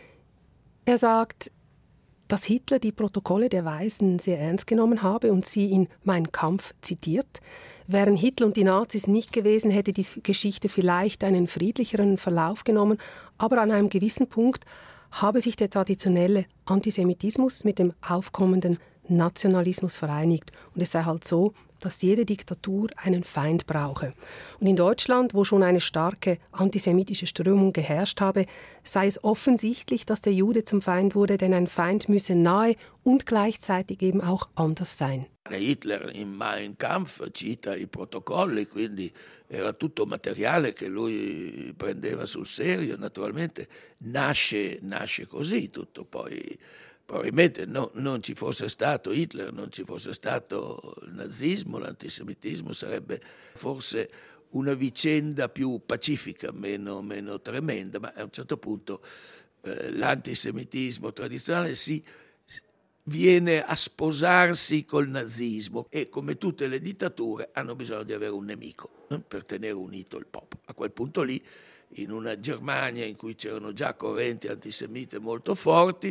S3: Er sagt, dass Hitler die Protokolle der Weisen sehr ernst genommen habe und sie in Mein Kampf zitiert. Wären Hitler und die Nazis nicht gewesen, hätte die Geschichte vielleicht einen friedlicheren Verlauf genommen, aber an einem gewissen Punkt habe sich der traditionelle Antisemitismus mit dem aufkommenden Nationalismus vereinigt. Und es sei halt so, dass jede Diktatur einen Feind brauche. Und in Deutschland, wo schon eine starke antisemitische Strömung geherrscht habe, sei es offensichtlich, dass der Jude zum Feind wurde, denn ein Feind müsse nahe und gleichzeitig eben auch anders sein.
S4: Hitler in Mein Kampf cita i protocolli, quindi era tutto materiale che lui prendeva sul serio. Naturalmente nasce, nasce così tutto, poi probabilmente no, non ci fosse stato Hitler, non ci fosse stato il nazismo, l'antisemitismo sarebbe forse una vicenda più pacifica, meno, meno tremenda, ma a un certo punto eh, l'antisemitismo tradizionale si viene a sposarsi col nazismo e come tutte le dittature hanno bisogno di avere un nemico eh, per tenere unito il popolo. A quel punto lì, in una Germania in cui c'erano già correnti antisemite molto forti,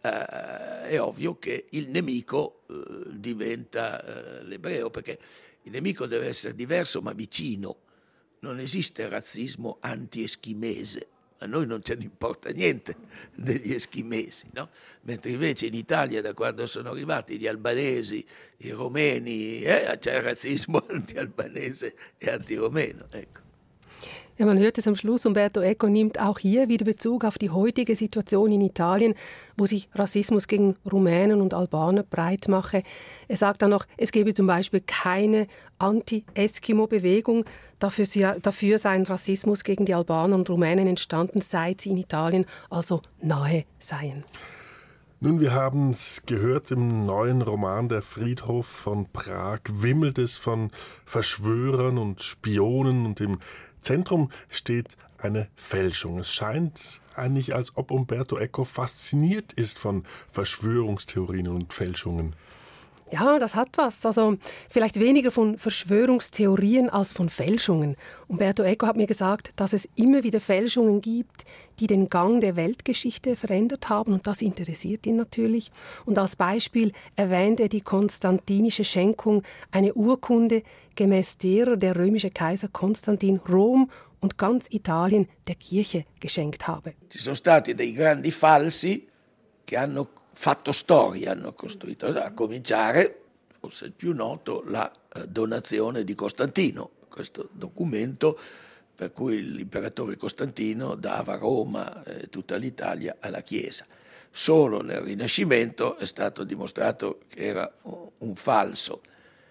S4: eh, è ovvio che il nemico eh, diventa eh, l'ebreo, perché il nemico deve essere diverso ma vicino. Non esiste razzismo anti-eschimese. A noi non ce ne importa niente degli eschimesi, no? Mentre invece in Italia, da quando sono arrivati gli albanesi, i romeni, eh, c'è il razzismo anti-albanese e anti-romeno, ecco.
S3: Ja, man hört es am Schluss, Umberto Eco nimmt auch hier wieder Bezug auf die heutige Situation in Italien, wo sich Rassismus gegen Rumänen und Albaner breit mache. Er sagt dann noch, es gebe zum Beispiel keine Anti-Eskimo-Bewegung. Dafür, dafür sei ein Rassismus gegen die Albaner und Rumänen entstanden, seit sie in Italien also nahe seien.
S1: Nun, wir haben es gehört, im neuen Roman Der Friedhof von Prag wimmelt es von Verschwörern und Spionen und im Zentrum steht eine Fälschung. Es scheint eigentlich, als ob Umberto Eco fasziniert ist von Verschwörungstheorien und Fälschungen.
S3: Ja, das hat was. Also vielleicht weniger von Verschwörungstheorien als von Fälschungen. Umberto Eco hat mir gesagt, dass es immer wieder Fälschungen gibt, die den Gang der Weltgeschichte verändert haben. Und das interessiert ihn natürlich. Und als Beispiel erwähnt er die konstantinische Schenkung, eine Urkunde, gemäß derer der römische Kaiser Konstantin Rom und ganz Italien der Kirche geschenkt habe.
S4: Ci sono stati dei grandi falsi che hanno fatto storia, hanno costruito, a cominciare, forse il più noto, la donazione di Costantino, questo documento per cui l'imperatore Costantino dava Roma e tutta l'Italia alla Chiesa. Solo nel Rinascimento è stato dimostrato che era un falso,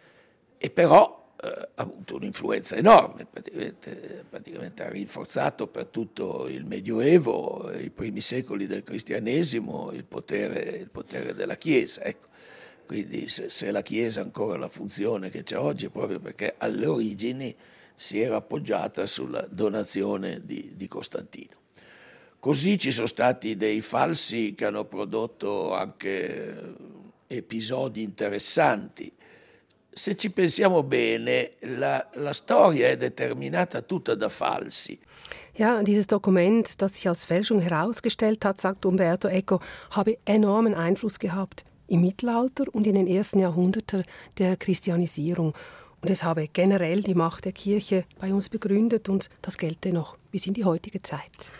S4: e però ha avuto un'influenza enorme, praticamente, praticamente ha rinforzato per tutto il Medioevo, i primi secoli del cristianesimo, il potere, il potere della Chiesa. Ecco. Quindi se, se la Chiesa ha ancora la funzione che c'è oggi è proprio perché alle origini si era appoggiata sulla donazione di, di Costantino. Così ci sono stati dei falsi che hanno prodotto anche episodi interessanti. Se ci pensiamo bene, la, la storia è determinata tutta da falsi.
S3: Ja, dieses Dokument, das sich als Fälschung herausgestellt hat, sagt Umberto Eco, habe enormen Einfluss gehabt im Mittelalter und in den ersten Jahrhunderten der Christianisierung. Und es habe generell die Macht der Kirche bei uns begründet und das gelte noch bis in die heutige Zeit.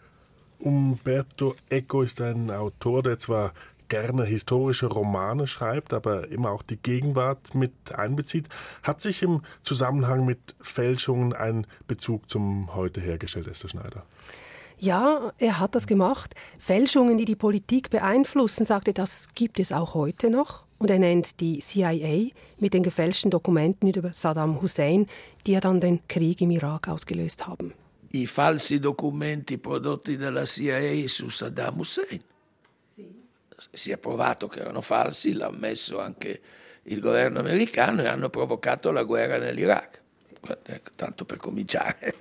S1: Umberto Eco ist ein Autor, der zwar gerne historische Romane schreibt, aber immer auch die Gegenwart mit einbezieht. Hat sich im Zusammenhang mit Fälschungen ein Bezug zum heute hergestellt, Esther Schneider?
S3: Ja, er hat das gemacht. Fälschungen, die die Politik beeinflussen, sagte, das gibt es auch heute noch. Und er nennt die C I A mit den gefälschten Dokumenten über Saddam Hussein, die ja dann den Krieg im Irak ausgelöst haben.
S4: i falsi documenti prodotti dalla C I A su Saddam Hussein. Sì. Si è provato che erano falsi, l'ha ammesso anche il governo americano e hanno provocato la guerra nell'Iraq. Tanto per cominciare.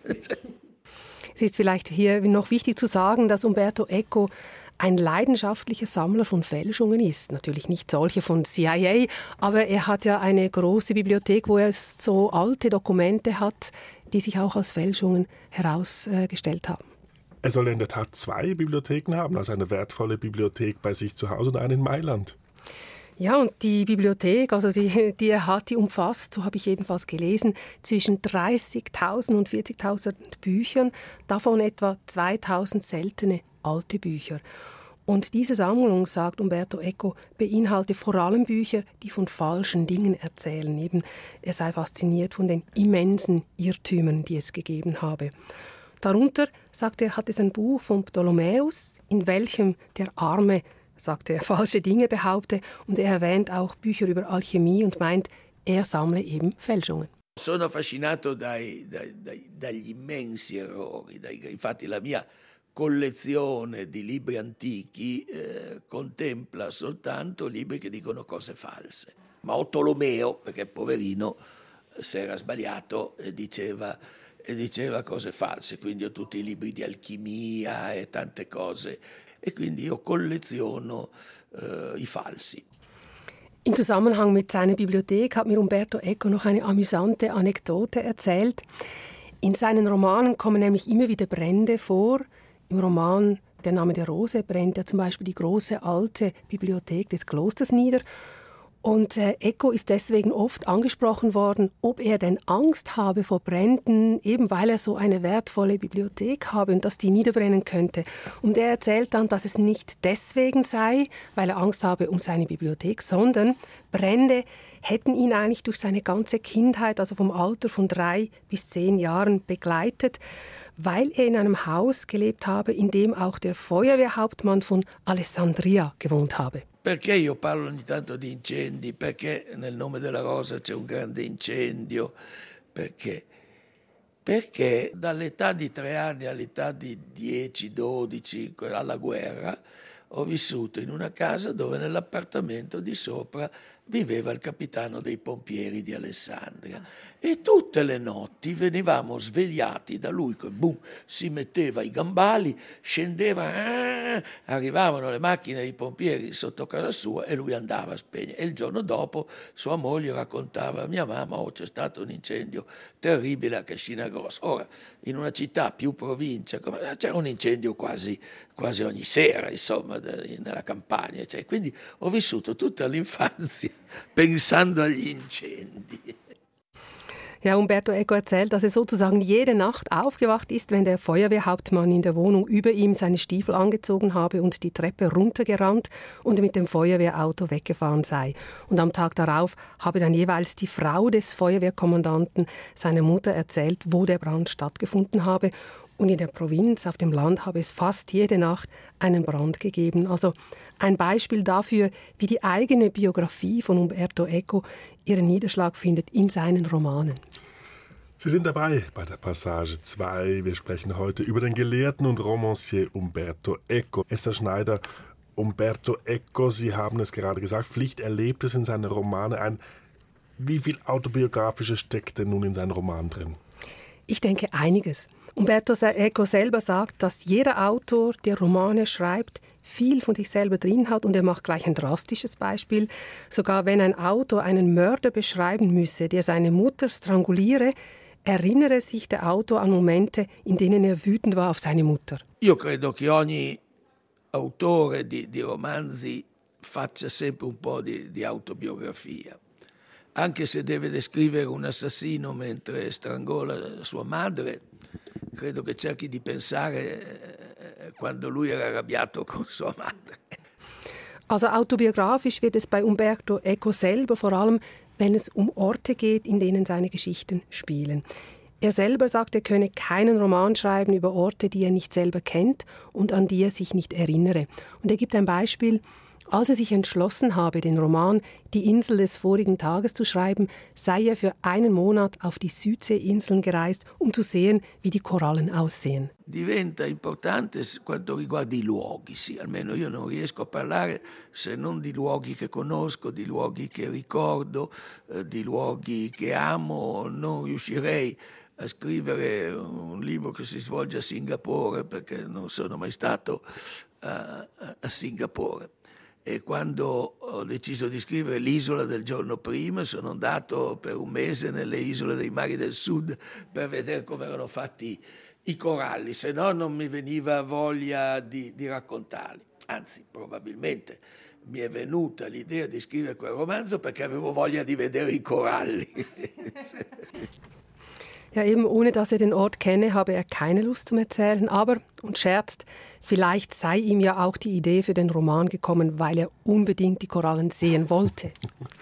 S3: Es ist vielleicht hier noch wichtig zu sagen, dass Umberto Eco ein leidenschaftlicher Sammler von Fälschungen ist. Natürlich nicht solche von C I A, aber er hat ja eine große Bibliothek, wo er so alte Dokumente hat, die sich auch als Fälschungen herausgestellt haben.
S1: Er soll in der Tat zwei Bibliotheken haben, also eine wertvolle Bibliothek bei sich zu Hause und eine in Mailand.
S3: Ja, und die Bibliothek, also die, die er hat, die umfasst, so habe ich jedenfalls gelesen, zwischen dreißigtausend und vierzigtausend Büchern, davon etwa zweitausend seltene alte Bücher. Und diese Sammlung, sagt Umberto Eco, beinhalte vor allem Bücher, die von falschen Dingen erzählen. Eben, er sei fasziniert von den immensen Irrtümern, die es gegeben habe. Darunter, sagt er, hat es ein Buch von Ptolemäus, in welchem der arme, sagt er, falsche Dinge behaupte, und er erwähnt auch Bücher über Alchemie und meint, er sammle eben Fälschungen.
S4: Sono affascinato dai, dai, dai, dagli immensi errori. Dai, infatti la mia collezione di libri antichi eh, contempla soltanto libri che dicono cose false. Ma ho Tolomeo, perché poverino si era sbagliato e diceva, e diceva cose false, quindi ho tutti i libri di alchimia e tante cose. E quindi io colleziono äh, i falsi.
S3: Im Zusammenhang mit seiner Bibliothek hat mir Umberto Eco noch eine amüsante Anekdote erzählt. In seinen Romanen kommen nämlich immer wieder Brände vor. Im Roman Der Name der Rose brennt er zum Beispiel die große alte Bibliothek des Klosters nieder. Und äh, Eco ist deswegen oft angesprochen worden, ob er denn Angst habe vor Bränden, eben weil er so eine wertvolle Bibliothek habe und dass die niederbrennen könnte. Und er erzählt dann, dass es nicht deswegen sei, weil er Angst habe um seine Bibliothek, sondern Brände hätten ihn eigentlich durch seine ganze Kindheit, also vom Alter von drei bis zehn Jahren, begleitet, weil er in einem Haus gelebt habe, in dem auch der Feuerwehrhauptmann von Alessandria gewohnt habe.
S4: Perché io parlo ogni tanto di incendi? Perché nel Nome della Rosa c'è un grande incendio? Perché? Perché dall'età di tre anni all'età di dieci dodici, alla guerra, ho vissuto in una casa dove nell'appartamento di sopra viveva il capitano dei pompieri di Alessandria e tutte le notti venivamo svegliati da lui che boom, si metteva i gambali, scendeva, eh, arrivavano le macchine dei pompieri sotto casa sua e lui andava a spegnere. E il giorno dopo sua moglie raccontava a mia mamma: oh, c'è stato un incendio terribile a Cascina Grossa. Ora, in una città più provincia c'era un incendio quasi, quasi ogni sera, insomma, nella campagna. Cioè, quindi ho vissuto tutta l'infanzia pensando agli incendi.
S3: Ja, Umberto Eco erzählt, dass er sozusagen jede Nacht aufgewacht ist, wenn der Feuerwehrhauptmann in der Wohnung über ihm seine Stiefel angezogen habe und die Treppe runtergerannt und mit dem Feuerwehrauto weggefahren sei. Und am Tag darauf habe dann jeweils die Frau des Feuerwehrkommandanten seiner Mutter erzählt, wo der Brand stattgefunden habe. Und in der Provinz, auf dem Land, habe es fast jede Nacht einen Brand gegeben. Also ein Beispiel dafür, wie die eigene Biografie von Umberto Eco ihren Niederschlag findet in seinen Romanen.
S1: Sie sind dabei bei der Passage zwei. Wir sprechen heute über den Gelehrten und Romancier Umberto Eco. Esther Schneider, Umberto Eco, Sie haben es gerade gesagt, Pflicht erlebt es in seine Romane ein. Wie viel Autobiografisches steckt denn nun in seinen Romanen drin?
S3: Ich denke einiges. Umberto Eco selber sagt, dass jeder Autor, der Romane schreibt, viel von sich selber drin hat, und er macht gleich ein drastisches Beispiel. Sogar wenn ein Autor einen Mörder beschreiben müsse, der seine Mutter stranguliere, erinnere sich der Autor an Momente, in denen er wütend war auf seine Mutter.
S4: Io credo che ogni autore di, di romanzi faccia sempre un po' di, di autobiografia. Anche se deve descrivere un assassino mentre strangola sua madre, credo che cerchi di pensare quando lui era arrabbiato con sua madre.
S3: Also autobiografisch wird es bei Umberto Eco selber, vor allem wenn es um Orte geht, in denen seine Geschichten spielen. Er selber sagt, er könne keinen Roman schreiben über Orte, die er nicht selber kennt und an die er sich nicht erinnere. Und er gibt ein Beispiel: als er sich entschlossen habe, den Roman »Die Insel des vorigen Tages« zu schreiben, sei er für einen Monat auf die Südseeinseln gereist, um zu sehen, wie die Korallen aussehen.
S4: Diventa importante quanto riguarda i luoghi, sì, almeno io non riesco a parlare se non di luoghi che conosco, di luoghi che ricordo, eh, di luoghi che amo, non riuscirei a scrivere un libro che si svolge a Singapore perché non sono mai stato a, a Singapore. E quando ho deciso di scrivere L'isola del giorno prima sono andato per un mese nelle isole dei mari del sud per vedere come erano fatti i coralli, se no non mi veniva voglia di, di raccontarli. Anzi, probabilmente mi è venuta l'idea di scrivere quel romanzo perché avevo voglia di vedere i coralli.
S3: Ja, eben ohne dass er den Ort kenne, habe er keine Lust zum Erzählen, aber, und scherzt, vielleicht sei ihm ja auch die Idee für den Roman gekommen, weil er unbedingt die Korallen sehen wollte.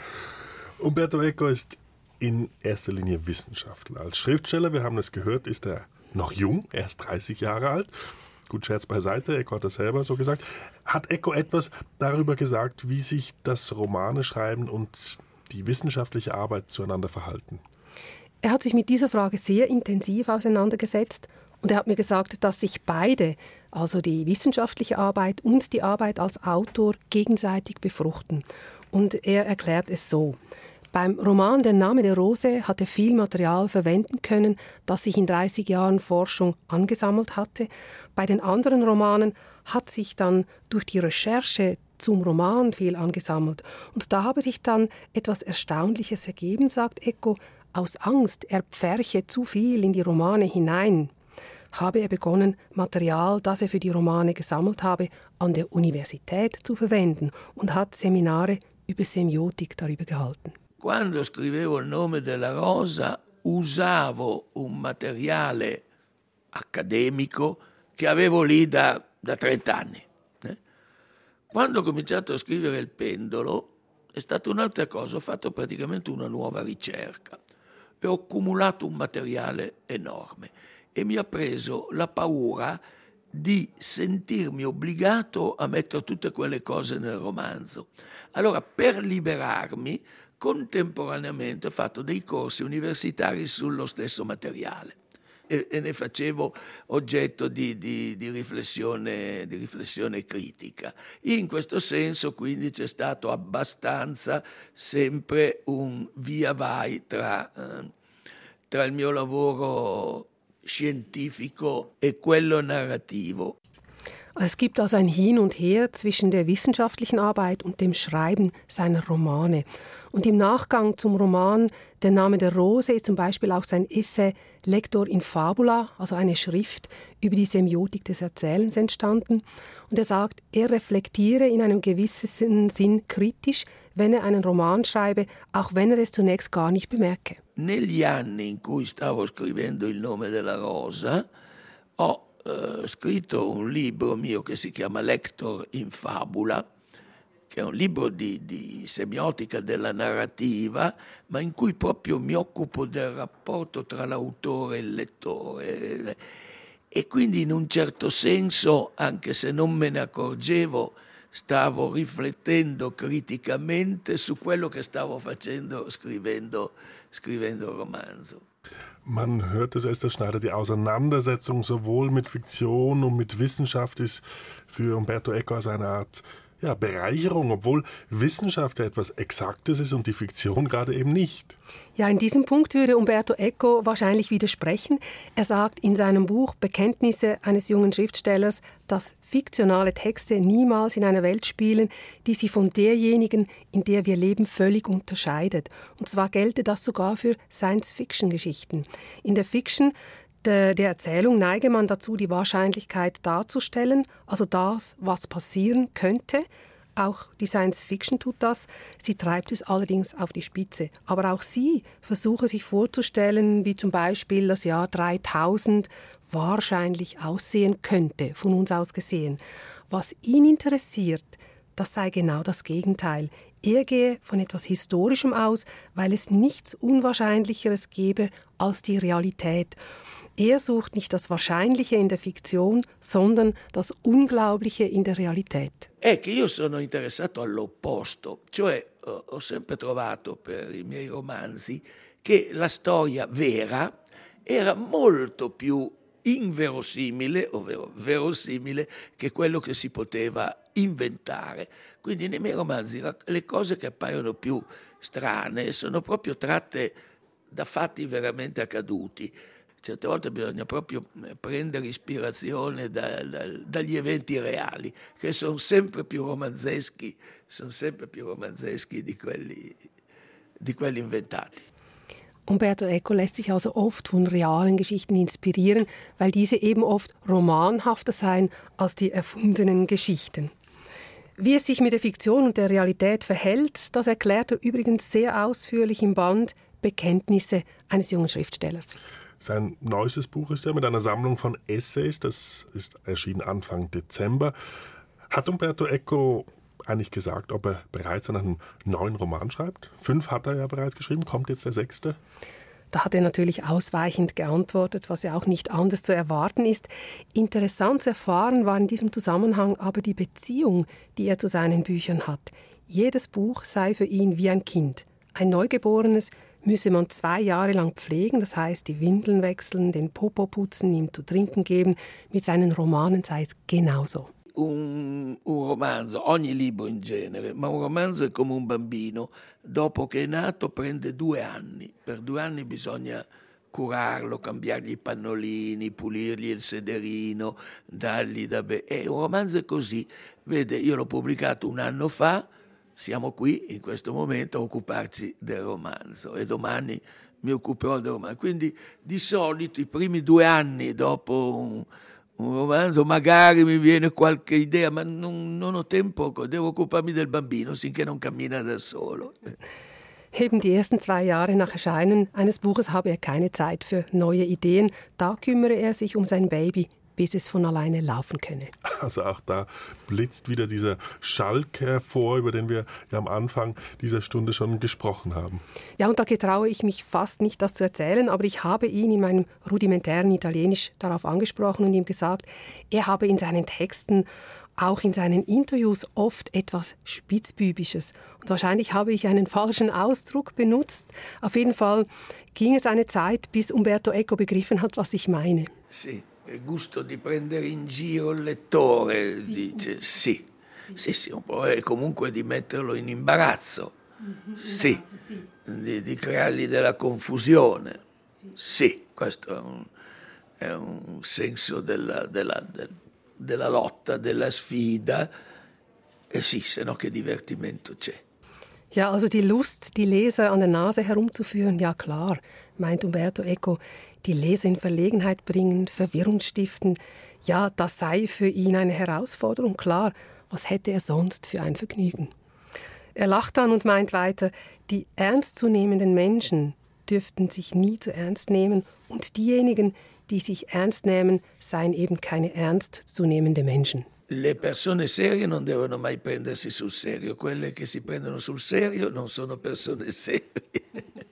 S1: Umberto Eco ist in erster Linie Wissenschaftler. Als Schriftsteller, wir haben es gehört, ist er noch jung, erst dreißig Jahre alt. Gut, Scherz beiseite, Eco hat das selber so gesagt. Hat Eco etwas darüber gesagt, wie sich das Romaneschreiben und die wissenschaftliche Arbeit zueinander verhalten?
S3: Er hat sich mit dieser Frage sehr intensiv auseinandergesetzt und er hat mir gesagt, dass sich beide, also die wissenschaftliche Arbeit und die Arbeit als Autor, gegenseitig befruchten. Und er erklärt es so. Beim Roman »Der Name der Rose« hat er viel Material verwenden können, das sich in dreißig Jahren Forschung angesammelt hatte. Bei den anderen Romanen hat sich dann durch die Recherche zum Roman viel angesammelt. Und da habe sich dann etwas Erstaunliches ergeben, sagt Eco. Aus Angst, er pferche zu viel in die Romane hinein, habe er begonnen, Material, das er für die Romane gesammelt habe, an der Universität zu verwenden und hat Seminare über Semiotik darüber gehalten.
S4: Quando scrivevo Il nome della rosa usavo un materiale accademico che avevo lì da, da trent'anni. Eh? Quando ho cominciato a scrivere Il pendolo è stata un'altra cosa, ho fatto praticamente una nuova ricerca e ho accumulato un materiale enorme e mi ha preso la paura di sentirmi obbligato a mettere tutte quelle cose nel romanzo. Allora, per liberarmi, contemporaneamente ho fatto dei corsi universitari sullo stesso materiale e, e ne facevo oggetto di, di, di, riflessione, di riflessione critica. In questo senso quindi c'è stato abbastanza sempre un via vai tra, eh, tra il mio lavoro scientifico e quello narrativo.
S3: Es gibt also ein Hin und Her zwischen der wissenschaftlichen Arbeit und dem Schreiben seiner Romane. Und im Nachgang zum Roman »Der Name der Rose« ist zum Beispiel auch sein Essay »Lector in Fabula«, also eine Schrift über die Semiotik des Erzählens, entstanden. Und er sagt, er reflektiere in einem gewissen Sinn kritisch, wenn er einen Roman schreibe, auch wenn er es zunächst gar nicht bemerke.
S4: Negli anni in cui stavo scrivendo Il nome della rosa, ho Uh, scritto un libro mio che si chiama Lector in Fabula, che è un libro di, di semiotica della narrativa, ma in cui proprio mi occupo del rapporto tra l'autore e il lettore. E quindi in un certo senso, anche se non me ne accorgevo, stavo riflettendo criticamente su quello che stavo facendo scrivendo, scrivendo il romanzo.
S1: Man hört es, Esther Schneider, die Auseinandersetzung sowohl mit Fiktion und mit Wissenschaft ist für Umberto Eco als eine Art ja, Bereicherung, obwohl Wissenschaft ja etwas Exaktes ist und die Fiktion gerade eben nicht.
S3: Ja, in diesem Punkt würde Umberto Eco wahrscheinlich widersprechen. Er sagt in seinem Buch »Bekenntnisse eines jungen Schriftstellers«, dass fiktionale Texte niemals in einer Welt spielen, die sie von derjenigen, in der wir leben, völlig unterscheidet. Und zwar gelte das sogar für Science-Fiction-Geschichten. In der Fiction Der, der Erzählung neige man dazu, die Wahrscheinlichkeit darzustellen, also das, was passieren könnte. Auch die Science-Fiction tut das. Sie treibt es allerdings auf die Spitze. Aber auch sie versuche sich vorzustellen, wie zum Beispiel das Jahr dreitausend wahrscheinlich aussehen könnte, von uns aus gesehen. Was ihn interessiert, das sei genau das Gegenteil. Er gehe von etwas Historischem aus, weil es nichts Unwahrscheinlicheres gebe als die Realität. Er sucht nicht das Wahrscheinliche in der Fiktion, sondern das Unglaubliche in der Realität.
S4: È che io sono interessato all'opposto, cioè ho sempre trovato per i miei romanzi che la storia vera era molto più inverosimile, ovvero verosimile, che quello che si poteva inventare. Quindi nei miei romanzi le cose che appaiono più strane sono proprio tratte da fatti veramente accaduti. Certe volte bisogna proprio prendere ispirazione da, da, dagli eventi reali, che sono sempre più romanzeschi, sono sempre più romanzeschi di quelli, di quelli inventati.
S3: Umberto Eco lässt sich also oft von realen Geschichten inspirieren, weil diese eben oft romanhafter seien als die erfundenen Geschichten. Wie es sich mit der Fiktion und der Realität verhält, das erklärt er übrigens sehr ausführlich im Band Bekenntnisse eines jungen Schriftstellers.
S1: Sein neuestes Buch ist ja mit einer Sammlung von Essays, das ist erschienen Anfang Dezember. Hat Umberto Eco eigentlich gesagt, ob er bereits an einem neuen Roman schreibt? Fünf hat er ja bereits geschrieben, kommt jetzt der sechste?
S3: Da hat er natürlich ausweichend geantwortet, was ja auch nicht anders zu erwarten ist. Interessant zu erfahren war in diesem Zusammenhang aber die Beziehung, die er zu seinen Büchern hat. Jedes Buch sei für ihn wie ein Kind. Ein Neugeborenes müsse man zwei Jahre lang pflegen, das heißt die Windeln wechseln, den Popo putzen, ihm zu trinken geben. Mit seinen Romanen sei es genauso.
S4: Un, un romanzo, ogni libro in genere, ma un romanzo è come un bambino. Dopo che è nato prende due anni. Per due anni bisogna curarlo, cambiargli i pannolini, pulirgli il sederino, dargli da bere. E un romanzo è così. Vede, io l'ho pubblicato un anno fa, siamo qui in questo momento a occuparci del romanzo e domani mi occuperò del romanzo. Quindi di solito i primi due anni dopo un, un romanzo magari mi viene qualche idea, ma non, non ho tempo, devo occuparmi del bambino finché non cammina da solo.
S3: Eben die ersten zwei Jahre nach Erscheinen eines Buches habe er keine Zeit für neue Ideen. Da kümmere er sich um sein Baby, bis es von alleine laufen könne.
S1: Also auch da blitzt wieder dieser Schalk hervor, über den wir ja am Anfang dieser Stunde schon gesprochen haben.
S3: Ja, und da getraue ich mich fast nicht, das zu erzählen, aber ich habe ihn in meinem rudimentären Italienisch darauf angesprochen und ihm gesagt, er habe in seinen Texten, auch in seinen Interviews oft etwas Spitzbübisches. Und wahrscheinlich habe ich einen falschen Ausdruck benutzt. Auf jeden Fall ging es eine Zeit, bis Umberto Eco begriffen hat, was ich meine.
S4: Sì. Il gusto di prendere in giro il lettore, sì. Dice sì, sì, sì, un po', e comunque di metterlo in imbarazzo, mm-hmm. Sì, sì. Di, di creargli della confusione, sì, sì. Questo è un, è un senso della, della, del, della lotta, della sfida, e sì, se no che divertimento c'è.
S3: Ja, also die Lust, die Leser an der Nase herumzuführen, ja klar, meint Umberto Eco, die Leser in Verlegenheit bringen, Verwirrung stiften, ja, das sei für ihn eine Herausforderung, klar, was hätte er sonst für ein Vergnügen? Er lacht dann und meint weiter, die ernstzunehmenden Menschen dürften sich nie zu ernst nehmen und diejenigen, die sich ernst nehmen, seien eben keine ernstzunehmende Menschen.
S4: Le persone serie non devono mai prendersi sul serio, quelle che si prendono sul serio non sono persone serie.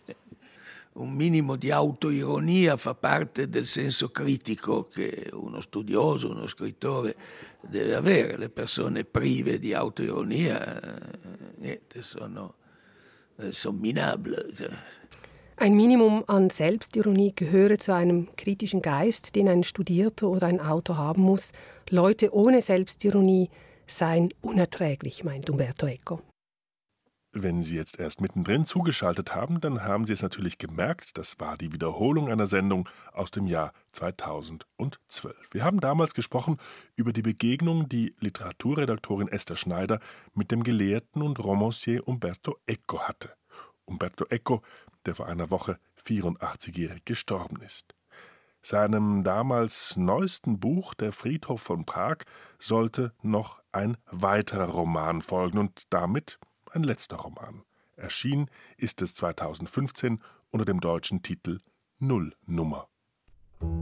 S4: Un minimo di autoironia fa parte del senso critico che uno studioso, uno scrittore deve avere. Le persone prive di autoironia, niente, sono, sono minables.
S3: Ein Minimum an Selbstironie gehöre zu einem kritischen Geist, den ein Studierter oder ein Autor haben muss. Leute ohne Selbstironie seien unerträglich, meint Umberto Eco.
S1: Wenn Sie jetzt erst mittendrin zugeschaltet haben, dann haben Sie es natürlich gemerkt, das war die Wiederholung einer Sendung aus dem Jahr zweitausendzwölf. Wir haben damals gesprochen über die Begegnung, die Literaturredaktorin Esther Schneider mit dem Gelehrten und Romancier Umberto Eco hatte. Umberto Eco, der vor einer Woche vierundachtzigjährig gestorben ist. Seinem damals neuesten Buch »Der Friedhof von Prag« sollte noch ein weiterer Roman folgen und damit ein letzter Roman. Erschienen ist es zweitausendfünfzehn unter dem deutschen Titel Nullnummer.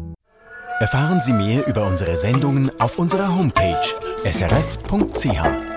S2: Erfahren Sie mehr über unsere Sendungen auf unserer Homepage s r f punkt c h.